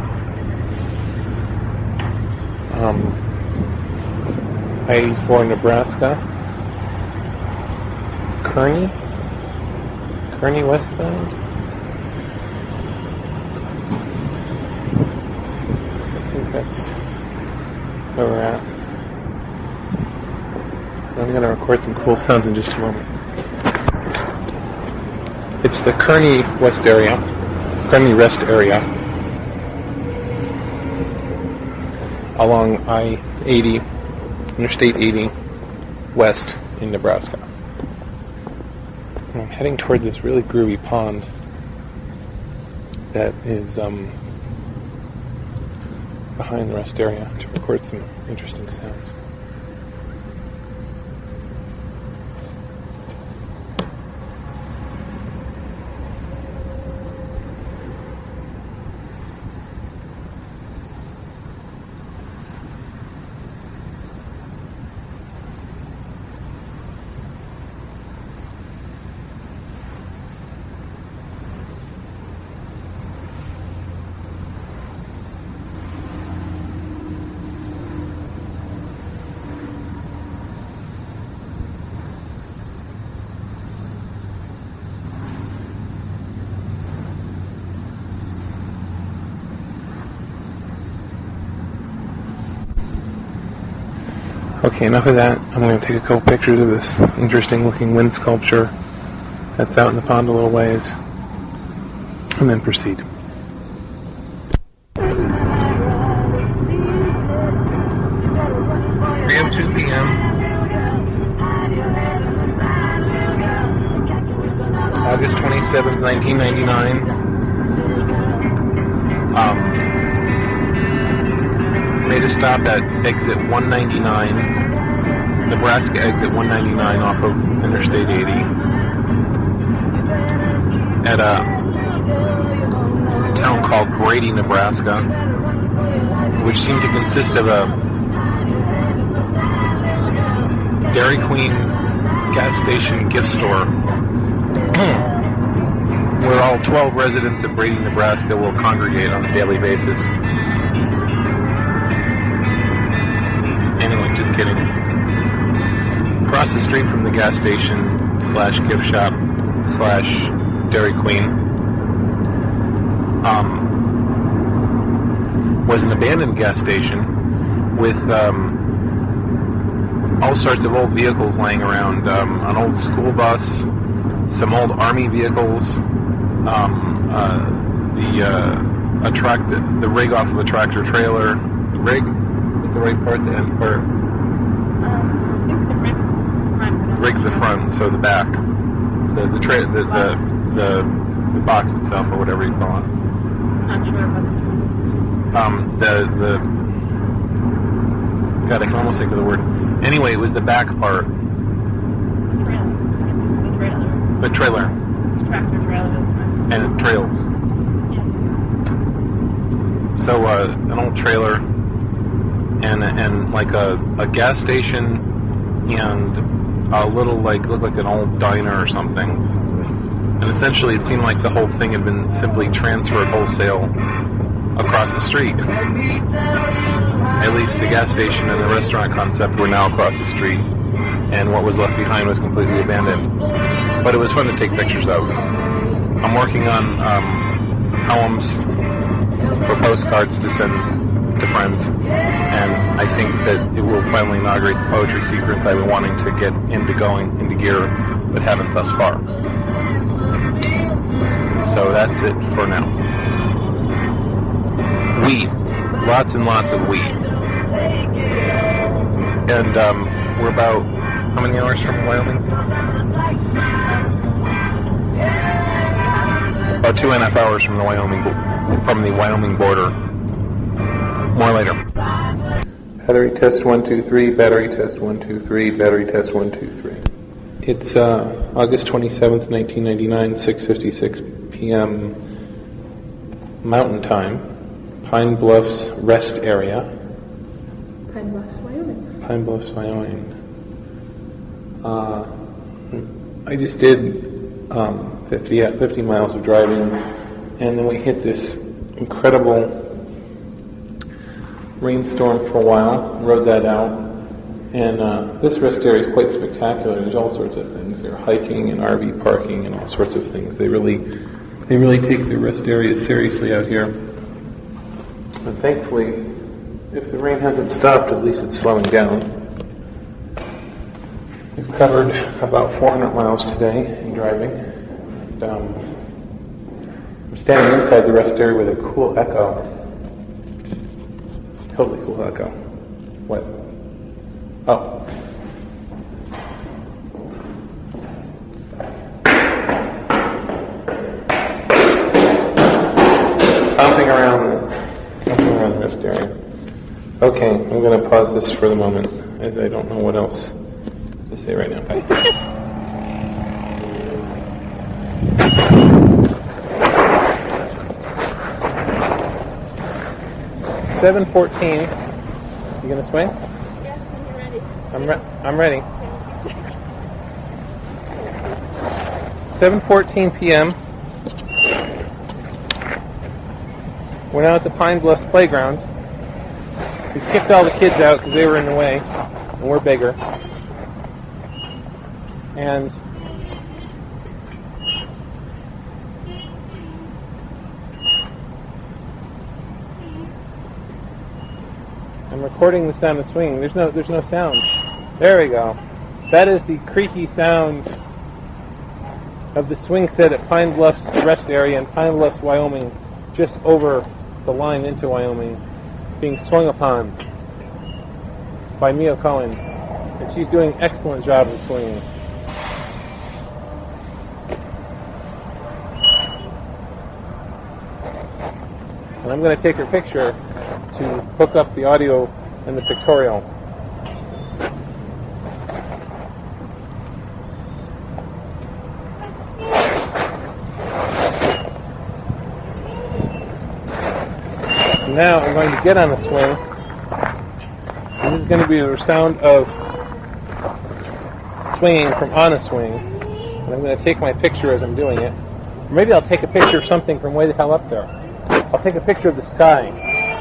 um, I eighty-four, Nebraska. Kearney? Kearney westbound? I think that's where we're at. I'm going to record some cool sounds in just a moment. It's the Kearney West area, Kearney Rest area, along I eighty, Interstate eighty, west in Nebraska. And I'm heading toward this really groovy pond that is um, behind the rest area to record some interesting sounds. Okay, enough of that. I'm going to take a couple pictures of this interesting looking wind sculpture that's out in the pond a little ways, and then proceed. three oh two p.m. August twenty-seventh, nineteen ninety-nine. Um, made a stop at exit one ninety-nine, Nebraska exit one ninety-nine off of Interstate eighty, at a town called Brady, Nebraska, which seemed to consist of a Dairy Queen gas station gift store, where all twelve residents of Brady, Nebraska will congregate on a daily basis. Anyway, just kidding. Across the street from the gas station slash gift shop slash Dairy Queen um, was an abandoned gas station with um, all sorts of old vehicles laying around. Um, an old school bus, some old army vehicles, um, uh, the uh, a tract- the rig off of a tractor trailer. The rig? Is it the right part? The end part? Rig's the front, so the back. The the tra- the, the the the box itself, or whatever you call it. Not sure about the Um, the the God, I can almost think of the word. Anyway, it was the back part. trailer. It's the trailer. The trailer. It's tractor trailer. And it trails. Yes. So uh, an old trailer and and like a, a gas station and a little like looked like an old diner or something. And essentially, it seemed like the whole thing had been simply transferred wholesale across the street. At least the gas station and the restaurant concept were now across the street, and what was left behind was completely abandoned. But it was fun to take pictures of. I'm working on um, poems or postcards to send to friends, and I think that it will finally inaugurate the poetry sequence I've been wanting to get into going, into gear, but haven't thus far. So that's it for now. Wheat. Lots and lots of wheat. And um, we're about, how many hours from Wyoming? About two and a half hours from the Wyoming, from the Wyoming border. More later. Battery test one, two, three, battery test one, two, three, battery test one, two, three. It's uh, August twenty-seventh, nineteen ninety-nine, six fifty-six p.m. Mountain Time, Pine Bluffs Rest Area. Pine Bluffs, Wyoming. Pine Bluffs, Wyoming. Uh, I just did um, fifty, yeah, fifty miles of driving, and then we hit this incredible rainstorm for a while, rode that out. And uh, this rest area is quite spectacular. There's all sorts of things. There are hiking and R V parking and all sorts of things. They really, they really take their rest areas seriously out here. And thankfully, if the rain hasn't stopped, at least it's slowing down. We've covered about four hundred miles today in driving. And, um, I'm standing inside the rest area with a cool echo. Totally cool echo. What? Oh. Stomping around, stomping around the rest area. Okay, I'm going to pause this for the moment, as I don't know what else to say right now. Bye. seven fourteen. You gonna swing? I'm re- I'm ready. seven fourteen p.m. We're now at the Pine Bluffs playground. We kicked all the kids out because they were in the way, and we're bigger. And I'm recording the sound of swinging. There's no, there's no sound. There we go. That is the creaky sound of the swing set at Pine Bluffs Rest Area in Pine Bluffs, Wyoming, just over the line into Wyoming, being swung upon by Mio Cohen. And she's doing an excellent job of swinging. And I'm going to take her picture to hook up the audio and the pictorial. Now I'm going to get on the swing. And this is going to be the sound of swinging from on a swing. And I'm going to take my picture as I'm doing it. Or maybe I'll take a picture of something from way the hell up there. I'll take a picture of the sky.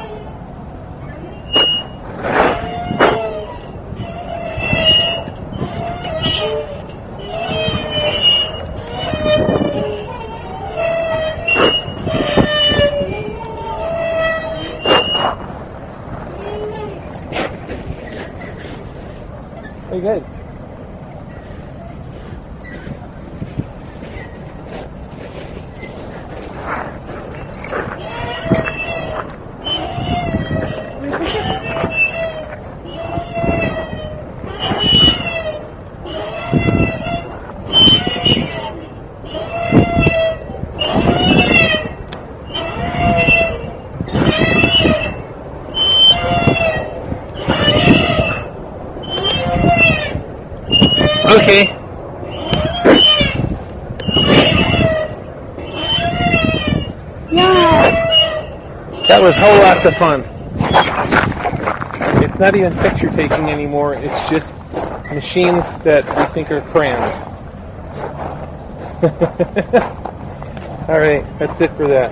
Pretty good. Okay. Yeah. That was whole lots of fun. It's not even picture taking anymore, it's just machines that we think are crayons. Alright, that's it for that.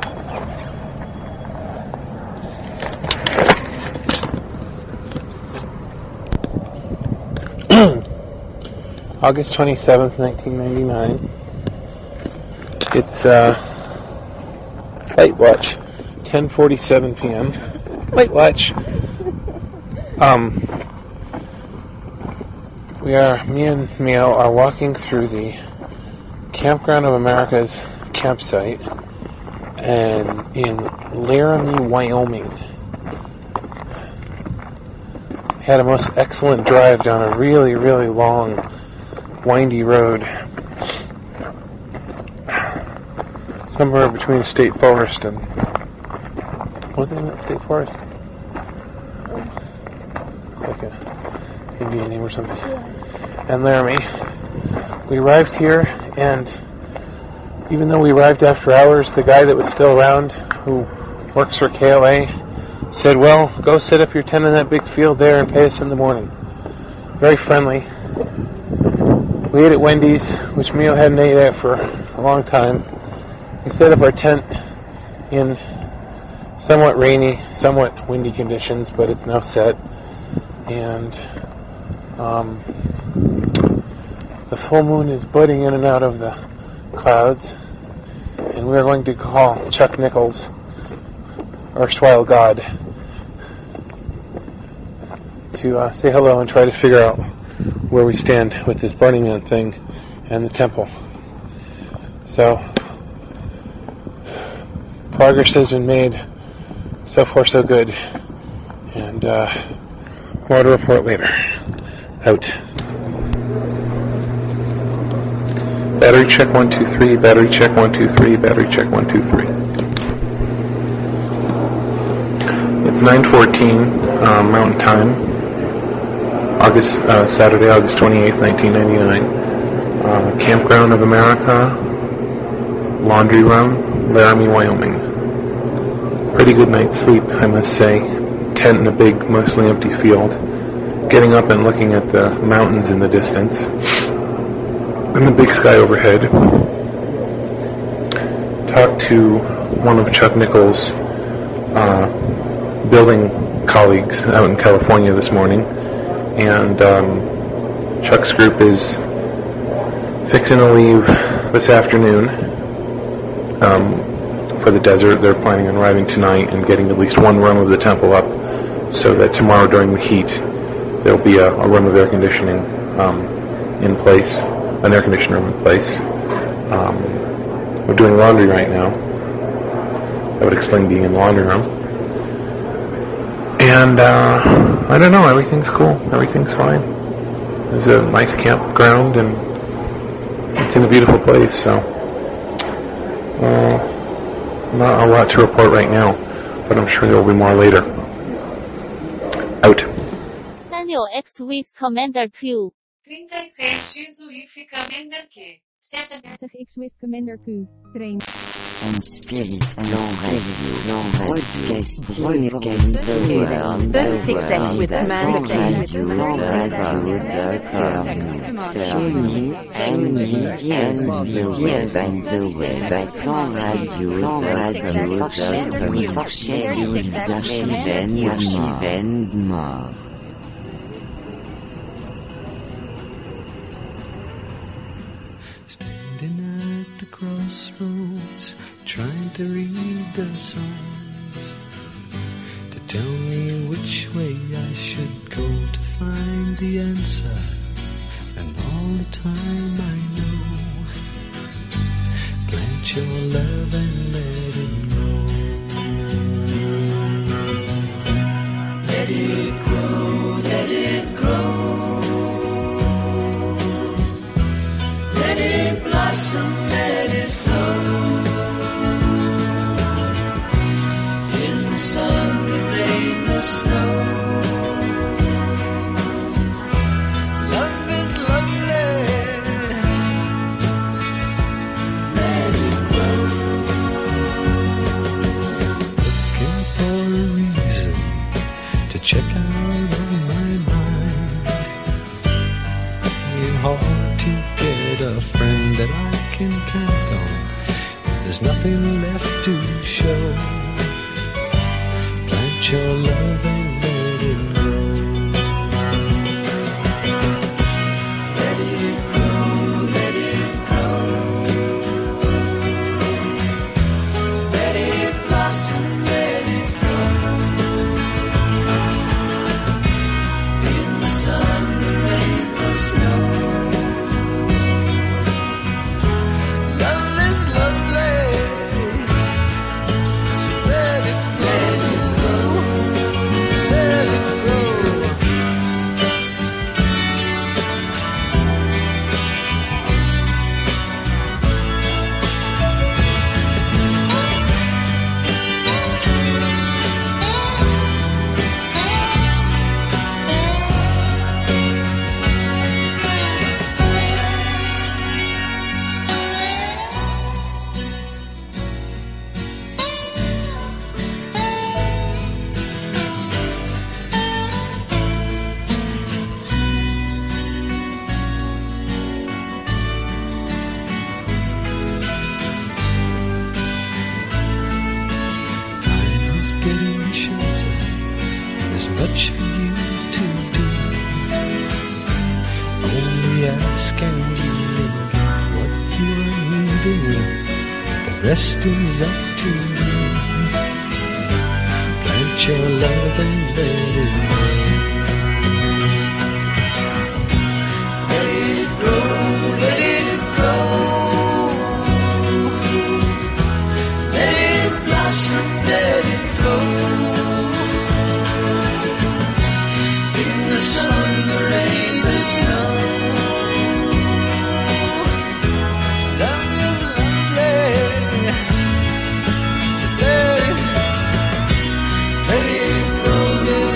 August twenty-seventh, nineteen ninety-nine. It's uh, Light Watch, ten forty-seven p.m. Light Watch. Um, we are, me and Mio are walking through the Campground of America's campsite, and in Laramie, Wyoming. Had a most excellent drive down a really, really long, windy road, somewhere between State Forest and, wasn't that State Forest? It's like a Indian name or something. And Laramie. We arrived here, and even though we arrived after hours, the guy that was still around, who works for K L A, said, well, go set up your tent in that big field there and pay us in the morning. Very friendly. We ate at Wendy's, which Mio hadn't ate at for a long time. We set up our tent in somewhat rainy, somewhat windy conditions, but it's now set. And um, the full moon is budding in and out of the clouds. And we're going to call Chuck Nichols, erstwhile God, to uh, say hello and try to figure out where we stand with this Burning Man thing and the temple. So, progress has been made. So far, so good. And uh, more to report later. Out. Battery check one two three. Battery check one two three. Battery check one two three. It's nine fourteen um, Mountain Time. August, uh, Saturday, August twenty-eighth, nineteen ninety-nine. Uh, Campground of America, Laundry Room, Laramie, Wyoming. Pretty good night's sleep, I must say. Tent in a big, mostly empty field. Getting up and looking at the mountains in the distance. And the big sky overhead. Talked to one of Chuck Nichols' uh, building colleagues out in California this morning. And um, Chuck's group is fixing to leave this afternoon um, for the desert. They're planning on arriving tonight and getting at least one room of the temple up so that tomorrow during the heat there'll be a, a room of air conditioning um, in place, an air conditioning room in place. Um, we're doing laundry right now. That would explain being in the laundry room. And uh, I don't know, everything's cool, everything's fine. There's a nice campground and it's in a beautiful place, so uh, not a lot to report right now, but I'm sure there will be more later. Out. Daniel X with Commander Q. trinta e seis X U I F Commander Q. zesendertig X with Commander Q. Train. En spirit, long radio, broadcasting against the world, thirty-six X with Commander Q. radio, radio, tuning, and media, and media, by the web, at Plan Radio, Radio, Forchet, Forchet, les archives and more. Standing at the crossroads, trying to read the signs to tell me which way I should go to find the answer. And all the time I know, plant your love and let it grow. Let it grow, let it grow. Let it blossom, let it flow. In the sun, the rain, the snow. Love is lovely. Let it grow. Looking for a reason to check out of my mind. It's hard to get a friend that I can count on. There's nothing left to show. Plant your love and let it grow. Let it grow, let it grow. Let it blossom, let it flow. In the sun, the rain, the snow. Much for you to do. Only ask and you get what you are needing. The rest is up to you. Plant your love and let it grow. Let it grow, let it grow. Let it blossom, let it flow. The sun, the rain, the snow. Love is lovely. So let it, let it grow.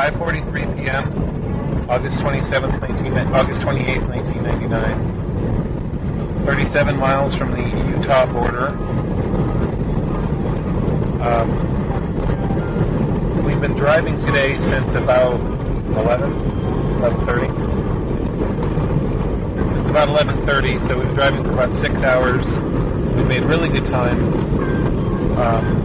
five forty-three p.m. August twenty-seventh, nineteen August twenty-eighth, nineteen ninety-nine. thirty-seven miles from the Utah border. Um, we've been driving today since about eleven, eleven thirty. Since about eleven thirty, so we've been driving for about six hours. We made really good time. Um,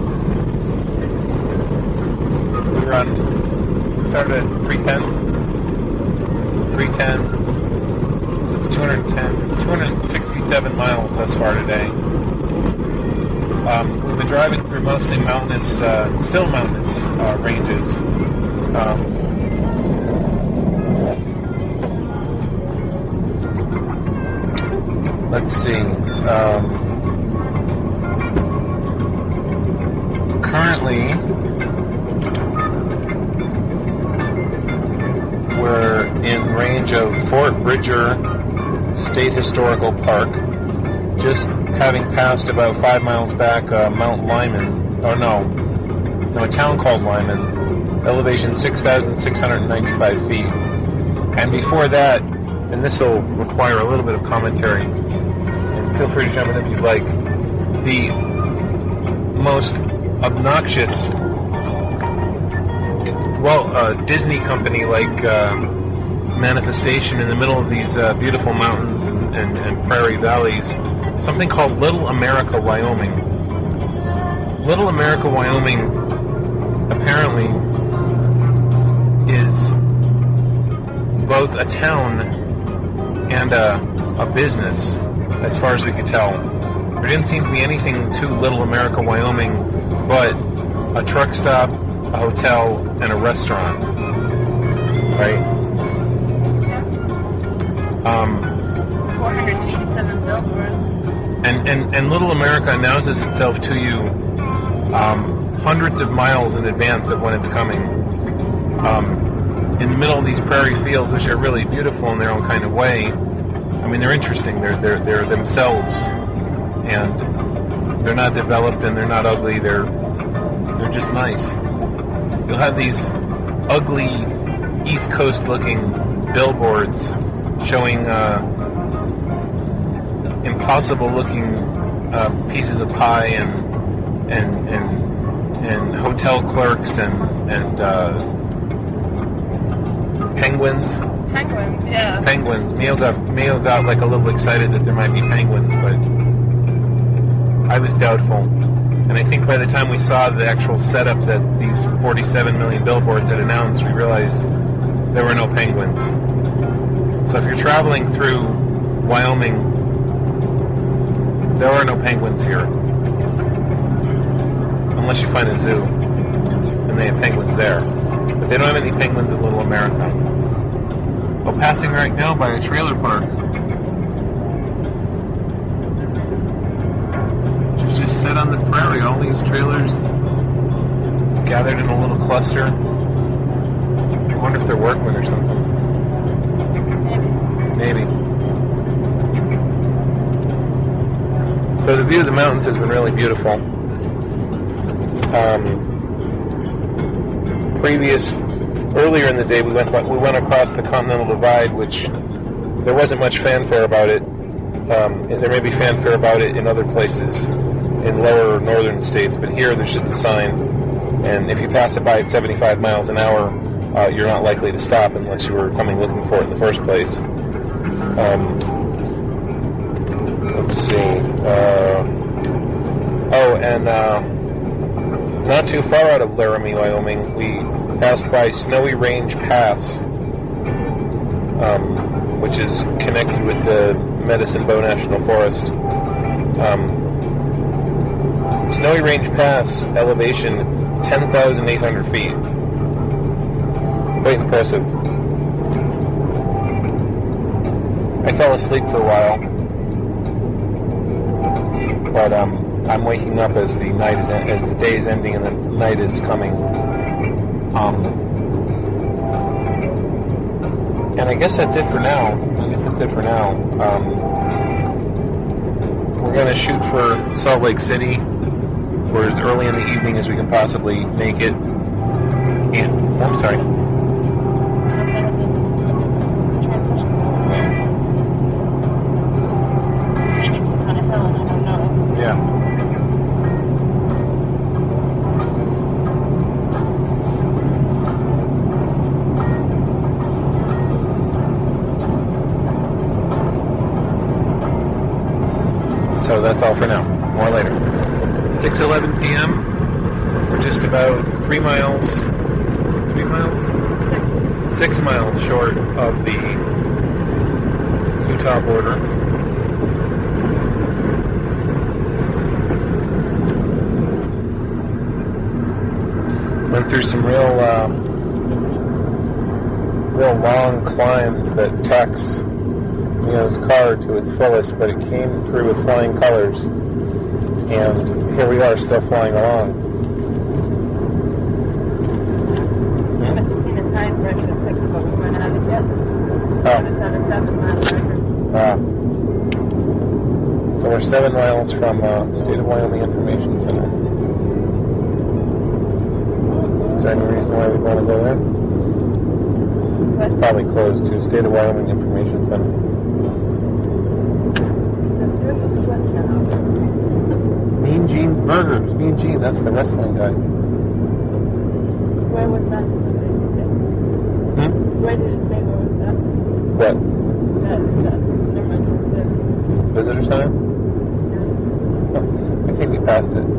we were on, we started at three ten. three ten. So it's two hundred ten, two hundred sixty-seven miles thus far today. Um, we've been driving through mostly mountainous, uh, still mountainous uh, ranges. Um, let's see. Um, currently, we're in range of Fort Bridger State Historical Park, just having passed about five miles back uh, Mount Lyman, or no, no, a town called Lyman, elevation six thousand six hundred ninety-five feet. And before that, and this will require a little bit of commentary, and feel free to jump in if you'd like, the most obnoxious, well, uh, Disney company like uh, manifestation in the middle of these uh, beautiful mountains and, and, and prairie valleys, something called Little America, Wyoming. Little America, Wyoming apparently is both a town and a, a business, as far as we could tell. There didn't seem to be anything to Little America, Wyoming, but a truck stop, a hotel, and a restaurant. Right? Um, four hundred eighty-seven billboards. And, and, and Little America announces itself to you um, hundreds of miles in advance of when it's coming. Um, in the middle of these prairie fields, which are really beautiful in their own kind of way. I mean, they're interesting. They're they're they're themselves, and they're not developed and they're not ugly. They're they're just nice. You'll have these ugly East Coast looking billboards showing uh, impossible looking uh, pieces of pie and and and and hotel clerks and and uh, penguins. Penguins, yeah. Penguins. Mio got Mio got like a little excited that there might be penguins, but I was doubtful. And I think by the time we saw the actual setup that these forty-seven million billboards had announced, we realized there were no penguins. So if you're traveling through Wyoming, there are no penguins here. Unless you find a zoo, and they have penguins there. But they don't have any penguins in Little America. Oh, passing right now by a trailer park. Just, just set on the prairie, all these trailers gathered in a little cluster. I wonder if they're workmen or something. Maybe. So the view of the mountains has been really beautiful. Um, previous, earlier in the day, we went we went across the Continental Divide, which there wasn't much fanfare about it. Um, there may be fanfare about it in other places, in lower northern states, but here there's just a sign, and if you pass it by at seventy-five miles an hour, uh, you're not likely to stop unless you were coming looking for it in the first place. Um, let's see. Uh, oh, and uh, not too far out of Laramie, Wyoming, we passed by Snowy Range Pass, um, which is connected with the Medicine Bow National Forest. Um, Snowy Range Pass, elevation ten thousand eight hundred feet. Quite impressive. I fell asleep for a while, but um, I'm waking up as the night is en- as the day is ending and the night is coming. Um, and I guess that's it for now. I guess that's it for now. Um, we're going to shoot for Salt Lake City for as early in the evening as we can possibly make it. And Oh, I'm sorry. Okay, that's a, a transmission. Maybe it's just on a hill and I don't know. Yeah. So that's all for now. More later. six eleven p m We're just about three miles, three miles? Six miles short of the Utah border. Went through some real, uh, real long climbs that taxed Neo's car to its fullest, but it came through with flying colors, and here we are still flying along. I must have seen a sign for exit six, but we might not have it yet. Oh. It's on a seven mile driver. Ah. So we're seven miles from uh, State of Wyoming Information Center. Is there any reason why we'd want to go there? It's probably closed to State of Wyoming Information Center. Mean Gene's Burgers. Mean Gene, that's the wrestling guy. Where was that? Hmm? Where did it say where was that? What? That, that, never mind. The, Visitor Center? yeah. I think we passed it.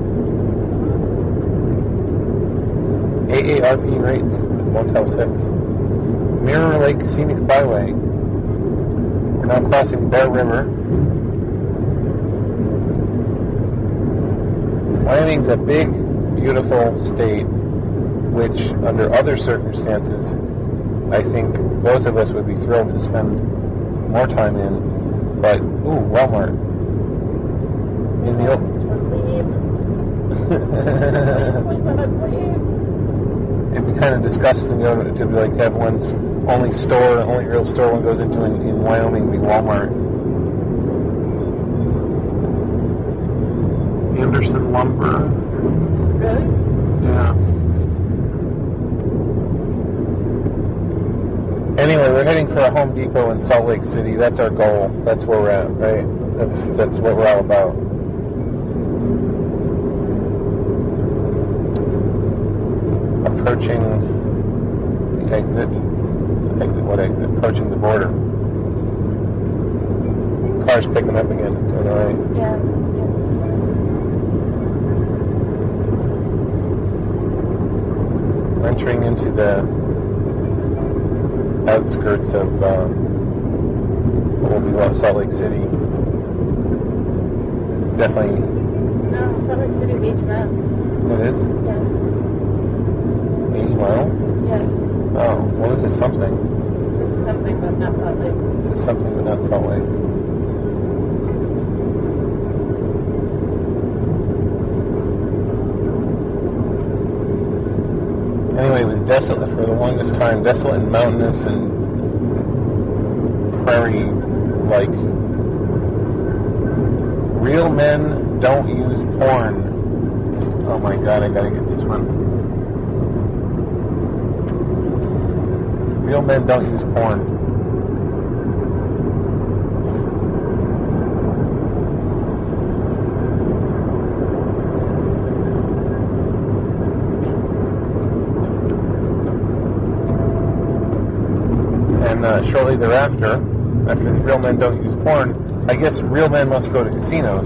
A A R P rates at Motel six. Mirror Lake Scenic Byway. We're now crossing Bear River. Wyoming's a big, beautiful state, which under other circumstances, I think both of us would be thrilled to spend more time in. But, ooh, Walmart. In the open. It'd be kind of disgusting, you know, to be like have one's only store, the only real store one goes into in, in Wyoming be Walmart. Anderson Lumber. Really? Yeah. Anyway, we're heading for a Home Depot in Salt Lake City. That's our goal. That's where we're at, right? That's that's what we're all about. Approaching the exit. Exit, what exit? Approaching the border. Car's picking up again. It's doing all right. Yeah. We're entering into the outskirts of uh, what will be Salt Lake City. It's definitely... No, Salt Lake City is eighty miles. It is? Yeah. eighty miles? Yeah. Oh, well, this is something. This is something, but not Salt Lake. This is something, but not Salt Lake. Anyway, it was desolate for the longest time. Desolate and mountainous and prairie-like. Real men don't use porn. Oh my god, I gotta get this one. Real men don't use porn. And uh, shortly thereafter, after the real men don't use porn, I guess real men must go to casinos.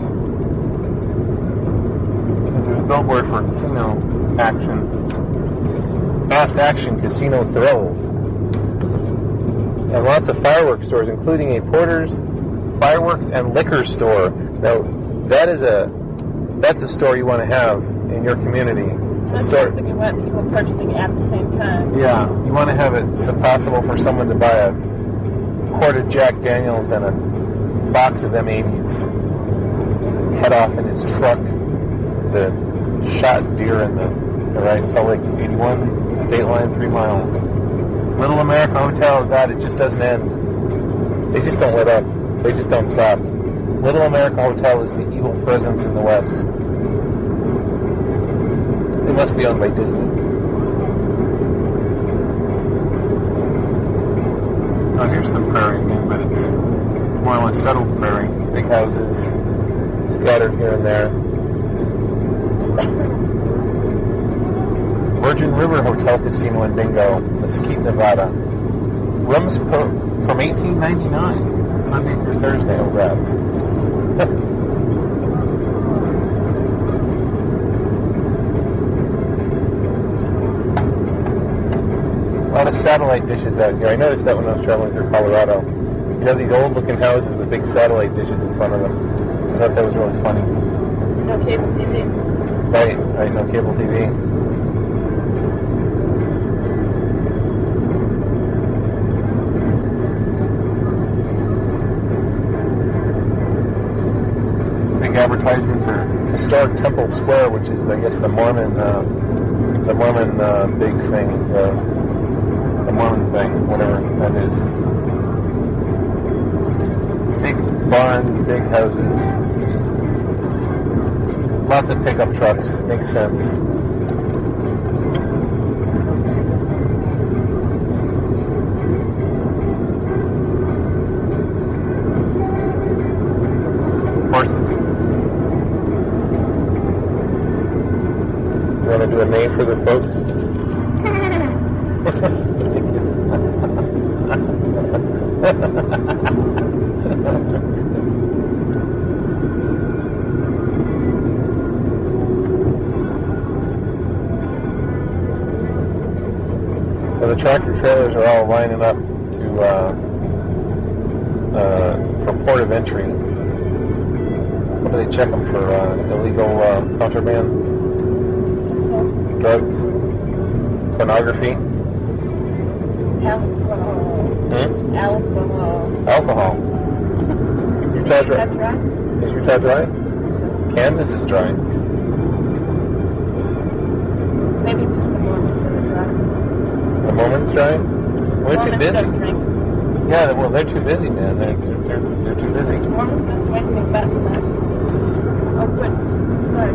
Because there's a billboard for casino action. Fast action casino thrills. And lots of fireworks stores, including a Porter's Fireworks and Liquor Store. Now, that is a that's a store you want to have in your community. A store. You want people purchasing at the same time. Yeah, you want to have it so possible for someone to buy a quart of Jack Daniels and a box of M eighties, head off in his truck. There's a shot deer in the, right in Salt Lake, eighty-one, state line, three miles. Little America Hotel, God, it just doesn't end. They just don't let up. They just don't stop. Little America Hotel is the evil presence in the West. They must be owned by Disney. here's some prairie again, but it's it's more or less settled prairie. Big houses scattered here and there. Virgin River Hotel Casino in Bingo, Mesquite, Nevada. Rooms per, from eighteen ninety-nine, Sunday through Thursday. Oh, rats. A lot of satellite dishes out here. I noticed that when I was traveling through Colorado. You know, these old-looking houses with big satellite dishes in front of them. I thought that was really funny. No cable T V. Right, right, no cable T V. Big advertisement for historic Temple Square, which is, I guess, the Mormon, uh, the Mormon uh, big thing, uh, the Mormon thing, whatever that is. Big barns, big houses, lots of pickup trucks. Makes sense. Horses. You want to do a name for the folks? That's right. So the tractor trailers are all lining up to uh, uh, for port of entry. What do they check them for? Uh, illegal uh, contraband, drugs, pornography, Alcohol. hmm? Alcohol. alcohol. Is Utah Utah dry. dry? Is Utah dry? Kansas is dry. Maybe it's just the Mormons that are dry. The Mormons dry? Well, they're too Mormons busy. don't drink. Yeah, well, they're too busy, man. They're they're they're too busy. Mormons don't do anything but sex. Oh, good. Sorry.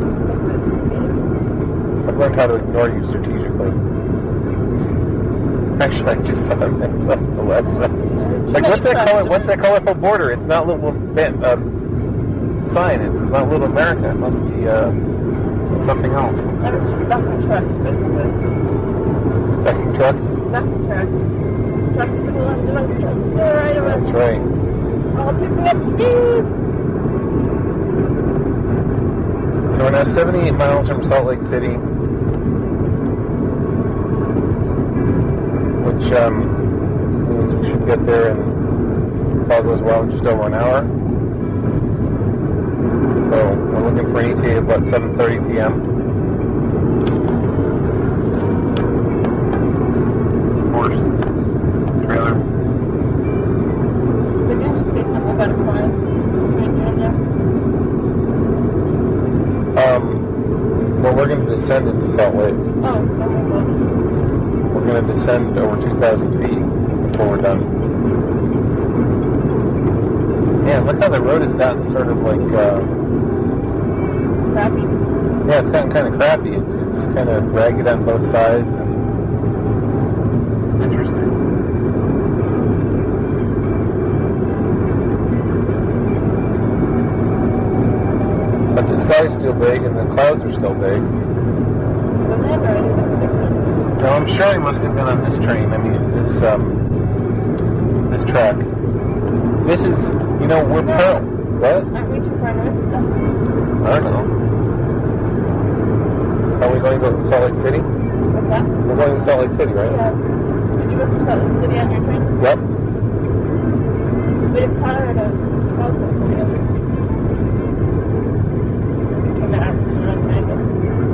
I've learned how to ignore you strategically. Actually, I just saw it myself the last time. Like, what's that color? What's that colorful border? It's not little bent, uh, sign. It's not Little America. It must be uh, something else. That was just dumping trucks, basically. Ducking trucks. Dumping trucks. Trucks to the left of us, trucks to the right of us. That's right. All picking up speed. So we're now seventy-eight miles from Salt Lake City, which um, means we should get there in, if all goes well, in just over an hour. So we're looking for an E T A at about seven thirty p.m. Horse, trailer. But didn't you say something about a climb? Right there? Um, well, we're going to descend into Salt Lake. Oh, oh my God. We're going to descend over two thousand feet before we're done. Yeah, look how the road has gotten sort of like, uh, Crappy. yeah, it's gotten kind of crappy. It's it's kind of ragged on both sides and interesting. But the sky's still big and the clouds are still big. The land already looks different. Now, I'm sure he must have been on this train. I mean, this um, this track. This is, you know, we're No. par- what? Aren't we too far north still? I don't know. Are we going to go to Salt Lake City? What's that? We're going to Salt Lake City, right? Yeah. Did you go to Salt Lake City on your train? Yep. But if Colorado is south of Korea. I'm gonna ask you what I'm trying to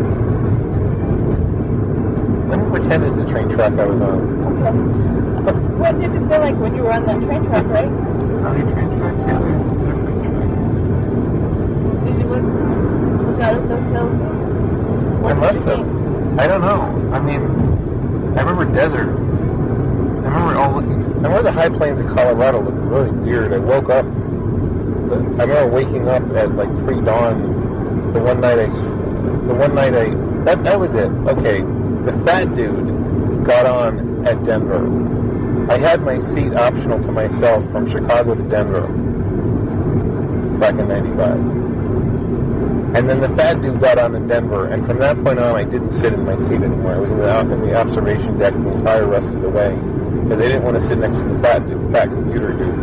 Let me pretend it's the train track I was on. Okay. What did it feel like when you were on that train track, right? How many train tracks? Yeah, there's different tracks. Did you look, look out at those hills? I must have. I don't know. I mean, I remember desert. I remember all looking. I remember the high plains of Colorado looked really weird. I woke up. I remember waking up at like pre-dawn. The one night I, s- the one night I, that that was it. Okay, the fat dude got on at Denver. I had my seat optional to myself from Chicago to Denver back in ninety-five. And then the fat dude got on in Denver, and from that point on, I didn't sit in my seat anymore. I was in the, in the observation deck the entire rest of the way, because I didn't want to sit next to the fat, fat computer dude.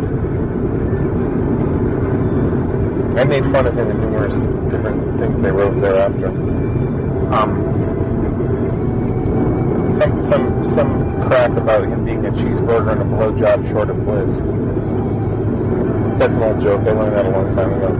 I made fun of him in numerous different things they wrote thereafter. Um, some some some crap about him being a cheeseburger and a blowjob short of bliss. That's an old joke. I learned that a long time ago.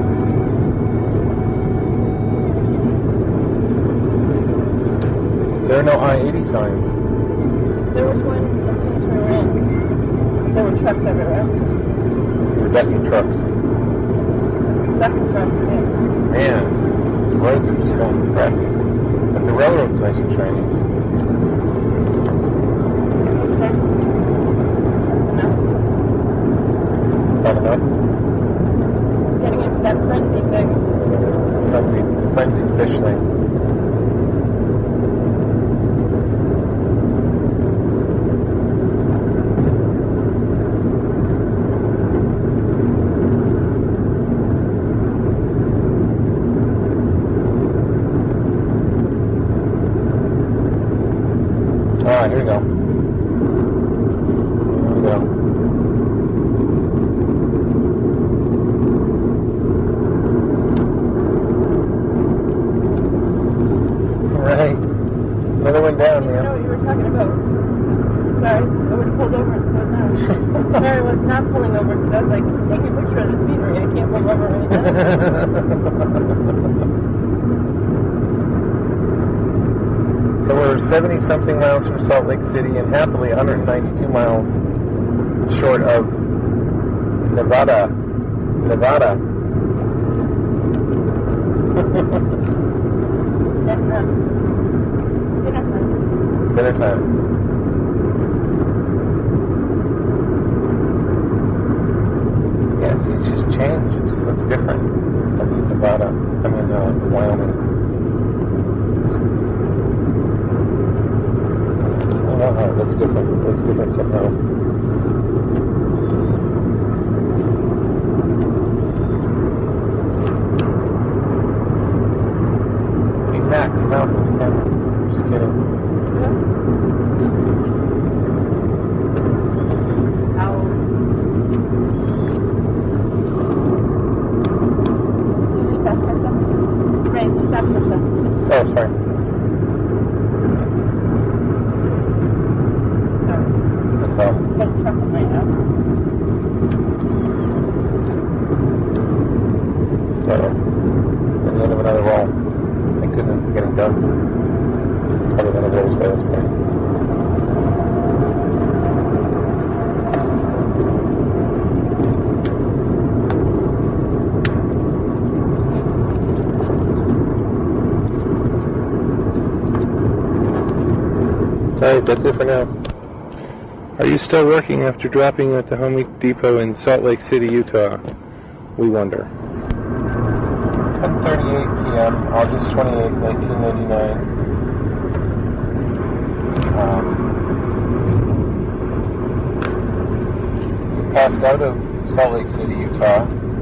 There are no I eighty signs. There was one as soon as we were in. There were trucks everywhere. There were decking trucks. Decking trucks, yeah. Man, these roads are just going crappy. But the railroad's nice and shiny. Okay. Enough. Not enough? It's getting into that frenzy thing. Frenzied, frenzied fish thing. Ah, here we go. Here we go. Right. Another one down, I didn't know man. what you were talking about. Sorry, I would have pulled over and slowed down. Sorry, I was not pulling over because I was like, just take a picture of the scenery. I can't pull over right now. So we're seventy-something miles from Salt Lake City and happily one hundred ninety-two miles short of Nevada. Nevada. Dinner time. Dinner time. Yeah, see, it's just changed. It just looks different. I mean, Nevada. I mean, uh, Wyoming. I don't know how it looks different. It looks different somehow. Hey, Max, mouth in the camera. Just kidding. Owls. Leave that for a second. Ray, leave that for a second. Oh, sorry. Um, Got a truck in my house. uh-oh. At the end of another roll. Thank goodness it's getting done. Probably going to rolls by this point. Alright, that's it for now. Are you still working after dropping at the Home Depot in Salt Lake City, Utah? We wonder. ten thirty-eight p.m., August twenty-eighth, nineteen ninety-nine. Um, we passed out of Salt Lake City, Utah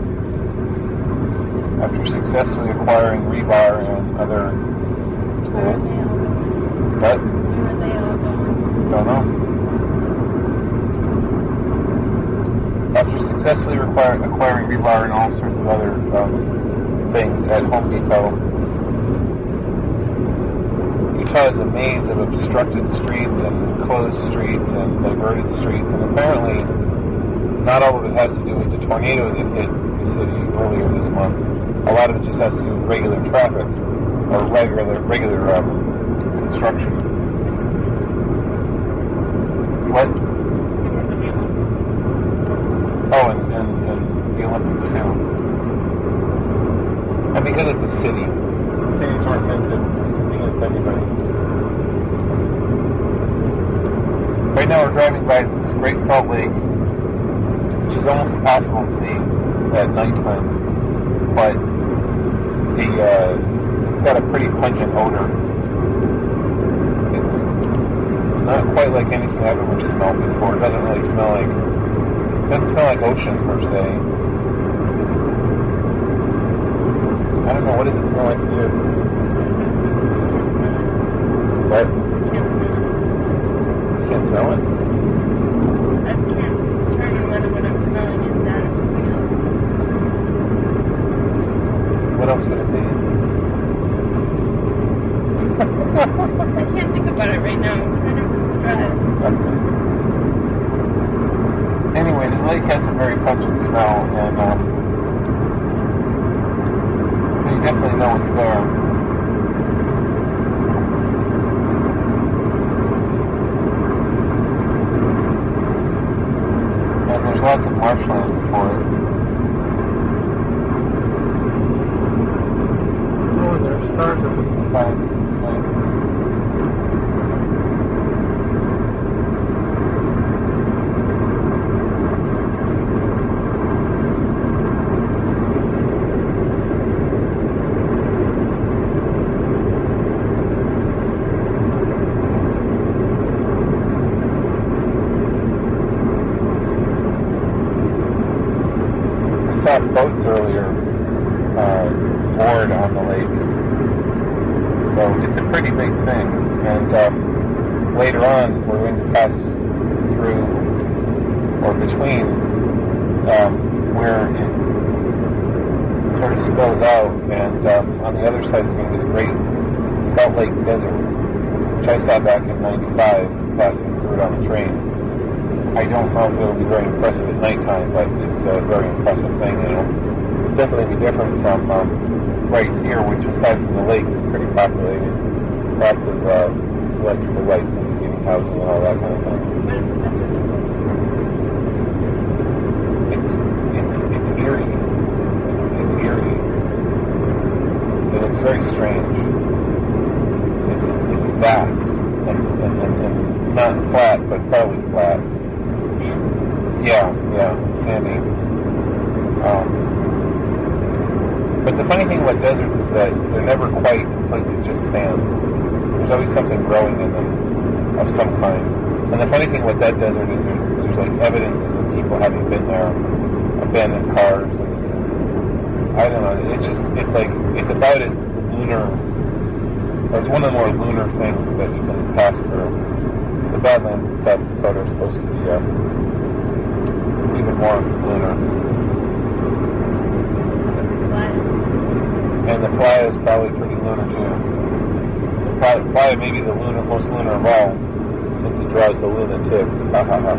after successfully acquiring rebar and other tools. What? Where are they all going? Don't know. After successfully require, acquiring rebar and all sorts of other um, things at Home Depot, Utah is a maze of obstructed streets and closed streets and diverted streets, and apparently not all of it has to do with the tornado that hit the city earlier this month. A lot of it just has to do with regular traffic or regular regular um, construction. What? Oh, and, and, and the Olympics too. And because it's a city, cities weren't meant to convenience anybody. Right now we're driving by this Great Salt Lake, which is almost impossible to see at nighttime, but the uh, it's got a pretty pungent odor. It's not quite like anything I've ever smelled before. It doesn't really smell like, it doesn't smell like ocean per se. I don't know, what does it smell like to you? What? You can't smell it? I can't determine whether what I'm smelling is that or something else. What else could it be? I can't think about it right now. I'm trying to try Okay. Anyway, the lake has a very pungent smell, and um, so you definitely know it's there. And there's lots of marshland before it. Oh, there are stars up in the sky. It's nice. I saw boats earlier uh, moored on the lake. So it's a pretty big thing. And um, later on, we're going to pass through or between um, where it sort of spills out. And um, on the other side is going to be the Great Salt Lake Desert, which I saw back in ninety-five, passing through it on the train. I don't know if it'll be very impressive at nighttime, but it's a very impressive thing. And it'll definitely be different from um, right here, which aside from the lake is pretty populated. Lots of uh, electrical lights indicating housing and all that kind of thing. It's it's it's eerie. It's it's eerie. It looks very strange. It's it's, it's vast and, and, and, and not flat, but fairly flat. Yeah, yeah, it's sandy. Um, but the funny thing about deserts is that they're never quite completely just sand. There's always something growing in them of some kind. And the funny thing with that desert is there, there's like evidences of people having been there, abandoned cars, and I don't know. It's just it's like it's about as lunar, or it's one of the more lunar things that you can pass through. The Badlands in South Dakota are supposed to be uh, even more lunar. And the playa is probably pretty lunar too. The playa, playa may be the lunar, most lunar of all, since it draws the lunatics. Ha ha ha.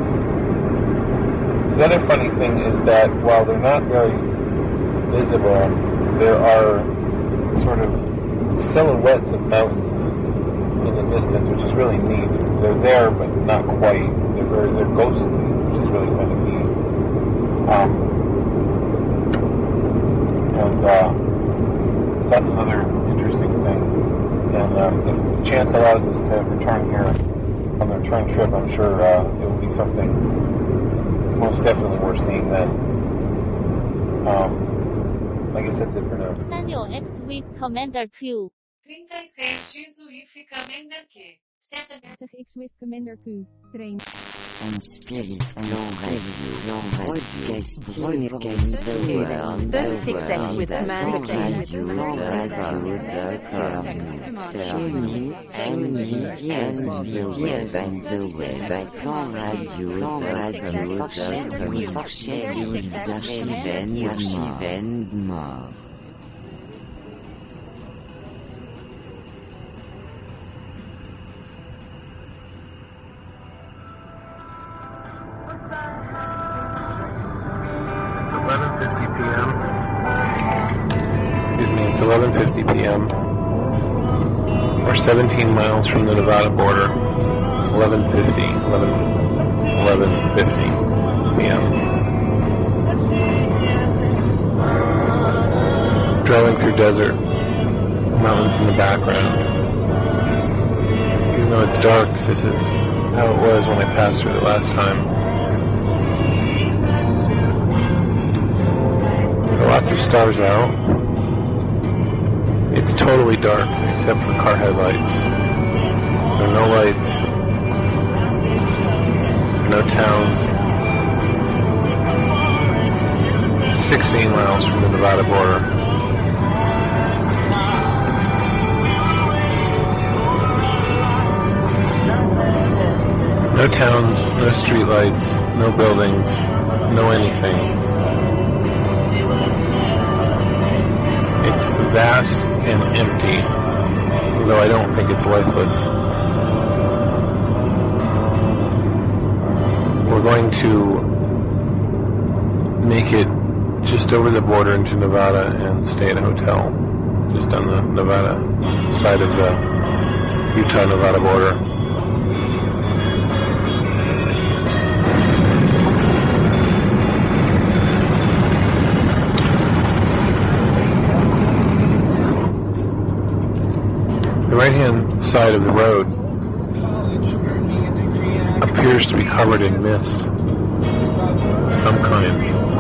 The other funny thing is that while they're not very visible, there are sort of silhouettes of mountains in the distance, which is really neat. They're there, but not quite. They're very, they're ghostly, which is really kind of neat. Um, and uh, so that's another interesting thing. And um, if chance allows us to return here on the return trip, I'm sure uh, it will be something most definitely worth seeing then. Um, I guess that's it for now. Daniel X with Commander Q. trinta e seis X U I F Commander Q. zesendertig X with Commander Q. Train. On Spirit Long Radio, Broadcast, Broadcast the World, thirty-six X with Commander Q. Radio, Radio dot com, Tune in, Media and the Web, Plan Radio, Radio dot com, Forschung, Archiven, Archiven, more. eleven fifty p.m. Excuse me, it's eleven fifty p.m. We're seventeen miles from the Nevada border. eleven fifty, eleven, eleven fifty p.m. Driving through desert, mountains in the background. Even though it's dark, this is how it was when I passed through the last time. Lots of stars out. It's totally dark except for car headlights. There are no lights no towns. sixteen miles from the Nevada border. No towns, no streetlights, no buildings, no anything. It's vast and empty, though I don't think it's lifeless. We're going to make it just over the border into Nevada and stay at a hotel just on the Nevada side of the Utah-Nevada border. The right-hand side of the road appears to be covered in mist of some kind.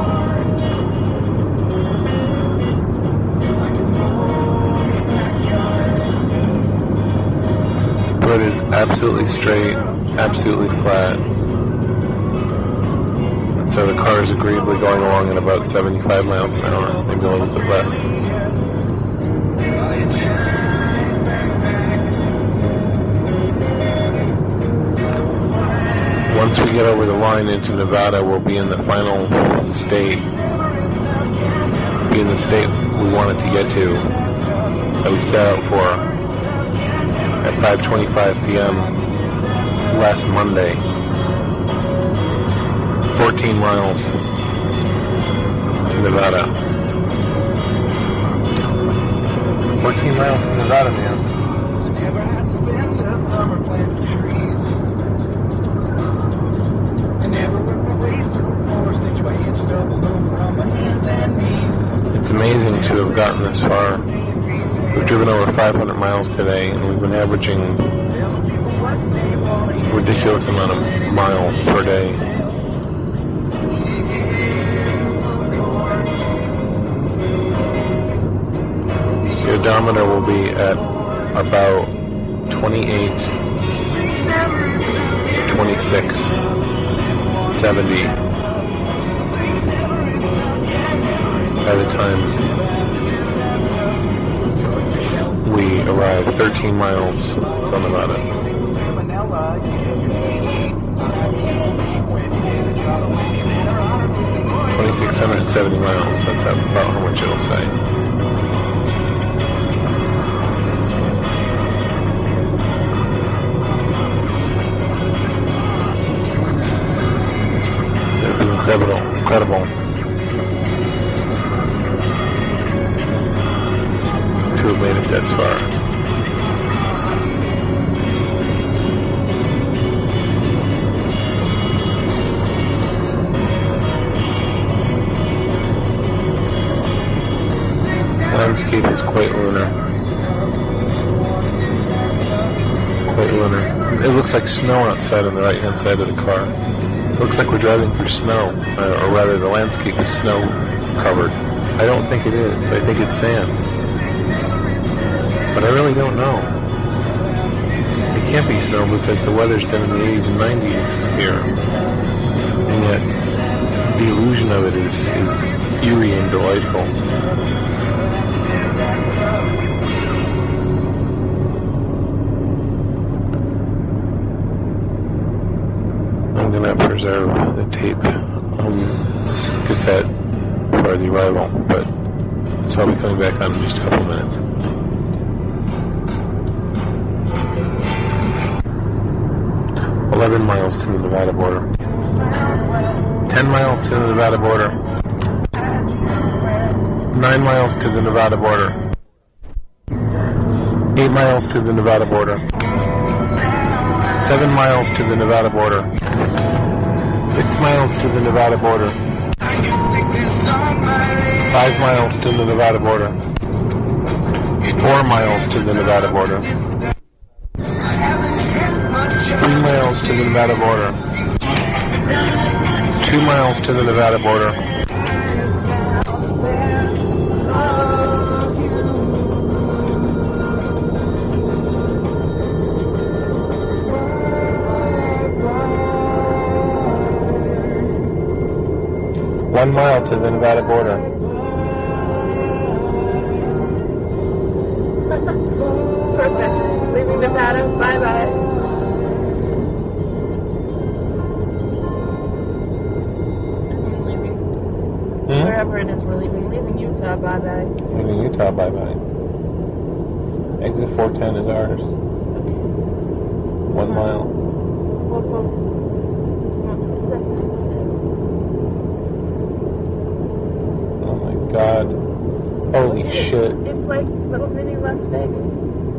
The road is absolutely straight, absolutely flat. And so the car is agreeably going along at about seventy-five miles an hour, maybe a little bit less. Once we get over the line into Nevada, we'll be in the final state, be in the state we wanted to get to, that we set out for at five twenty-five p.m. last Monday. fourteen miles to Nevada. fourteen miles to Nevada, man. It's amazing to have gotten this far. We've driven over five hundred miles today, and we've been averaging a ridiculous amount of miles per day. The odometer will be at about twenty-eight, twenty-six, seventy by the time we arrive thirteen miles from Nevada. twenty-six hundred seventy miles, that's about how much it'll say. It'll be incredible, incredible. To have made it this far. The landscape is quite lunar. Quite lunar. It looks like snow outside on the right hand side of the car. It looks like we're driving through snow, uh, or rather the landscape is snow covered. I don't think it is. I think it's sand. But I really don't know. It can't be snow because the weather's been in the eighties and nineties here. And yet, the illusion of it is, is eerie and delightful. I'm going to preserve the tape um, cassette for the arrival, but so I'll be coming back on in just a couple of minutes. eleven miles to the Nevada border. ten miles to the Nevada border. nine miles to the Nevada border. eight miles to the Nevada border. seven miles to the Nevada border. six miles to the Nevada border. five miles to the Nevada border. four miles to the Nevada border. three miles to the Nevada border. two miles to the Nevada border. One mile to the Nevada border. Perfect. Leaving Nevada. Bye bye. Hmm? Wherever it is we're leaving. Leaving Utah. Bye bye. Leaving Utah, bye bye. Exit four ten is ours. One mile. We'll go one to six. Oh my god. Holy shit. It's like little mini Las Vegas.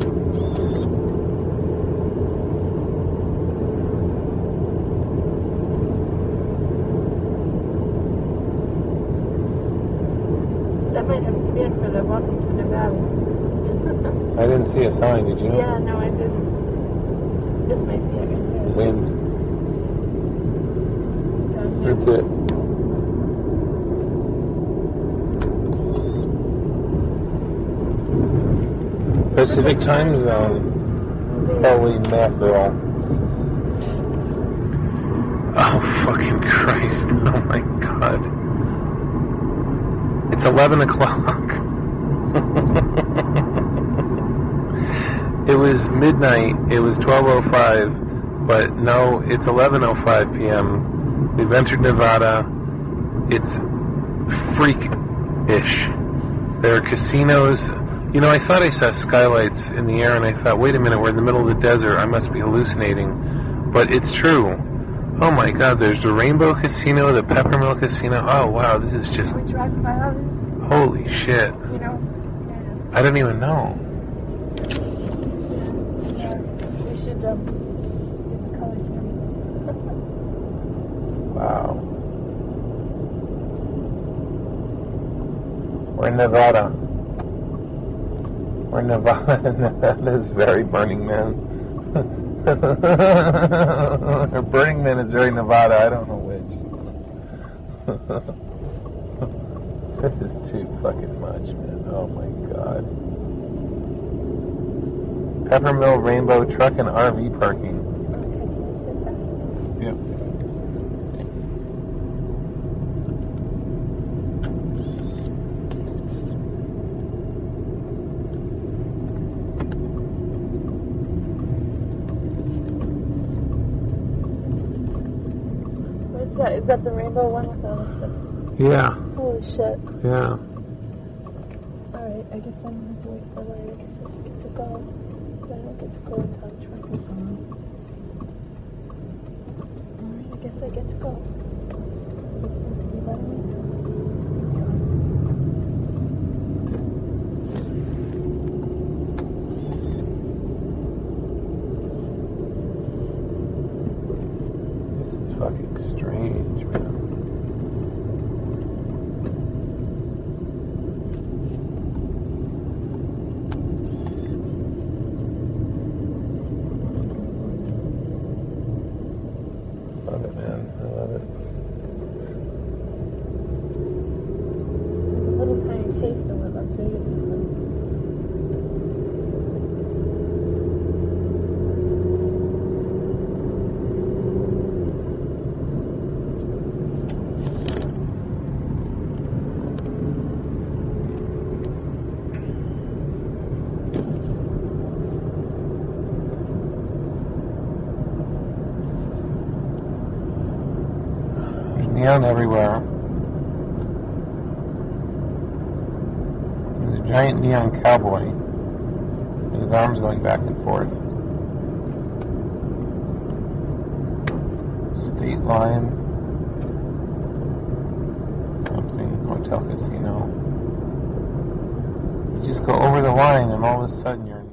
That might have a stand for the Welcome to Nevada. I didn't see a sign, did you? Yeah, no, I didn't. This might be it. Wind. Down here. That's it. Pacific time zone. Holy mackerel. Oh, fucking Christ. Oh my god. It's eleven o'clock. It was midnight. It was twelve oh five. But no, it's eleven oh five p.m. We've entered Nevada. It's freak-ish. There are casinos. You know, I thought I saw skylights in the air, and I thought, wait a minute, we're in the middle of the desert. I must be hallucinating. But it's true. Oh my God, there's the Rainbow Casino, the Peppermill Casino. Oh wow, this is just... We drive by all this, holy shit. you know. I don't even know. Yeah, we should um, get the color camera. Wow. We're in Nevada. We're in Nevada. Nevada is very Burning Man. Burning Man is very Nevada. I don't know which. This is too fucking much, man. Oh my god. Peppermill Rainbow Truck and R V parking. Yep. What's that? Is that the rainbow one with all the stuff? Yeah. Holy shit. Yeah. Alright, I guess I'm gonna have to wait for Larry. I guess I just get to go. But I don't get to go until the truck is gone. Alright, I guess I get to go. It seems to be letting me through. This is fucking strange, man. Love it, man. I love it. A little tiny taste of what Las Vegas is like. There's neon everywhere. There's a giant neon cowboy with his arms going back and forth. State line. Something. Hotel casino. You just go over the line and all of a sudden you're in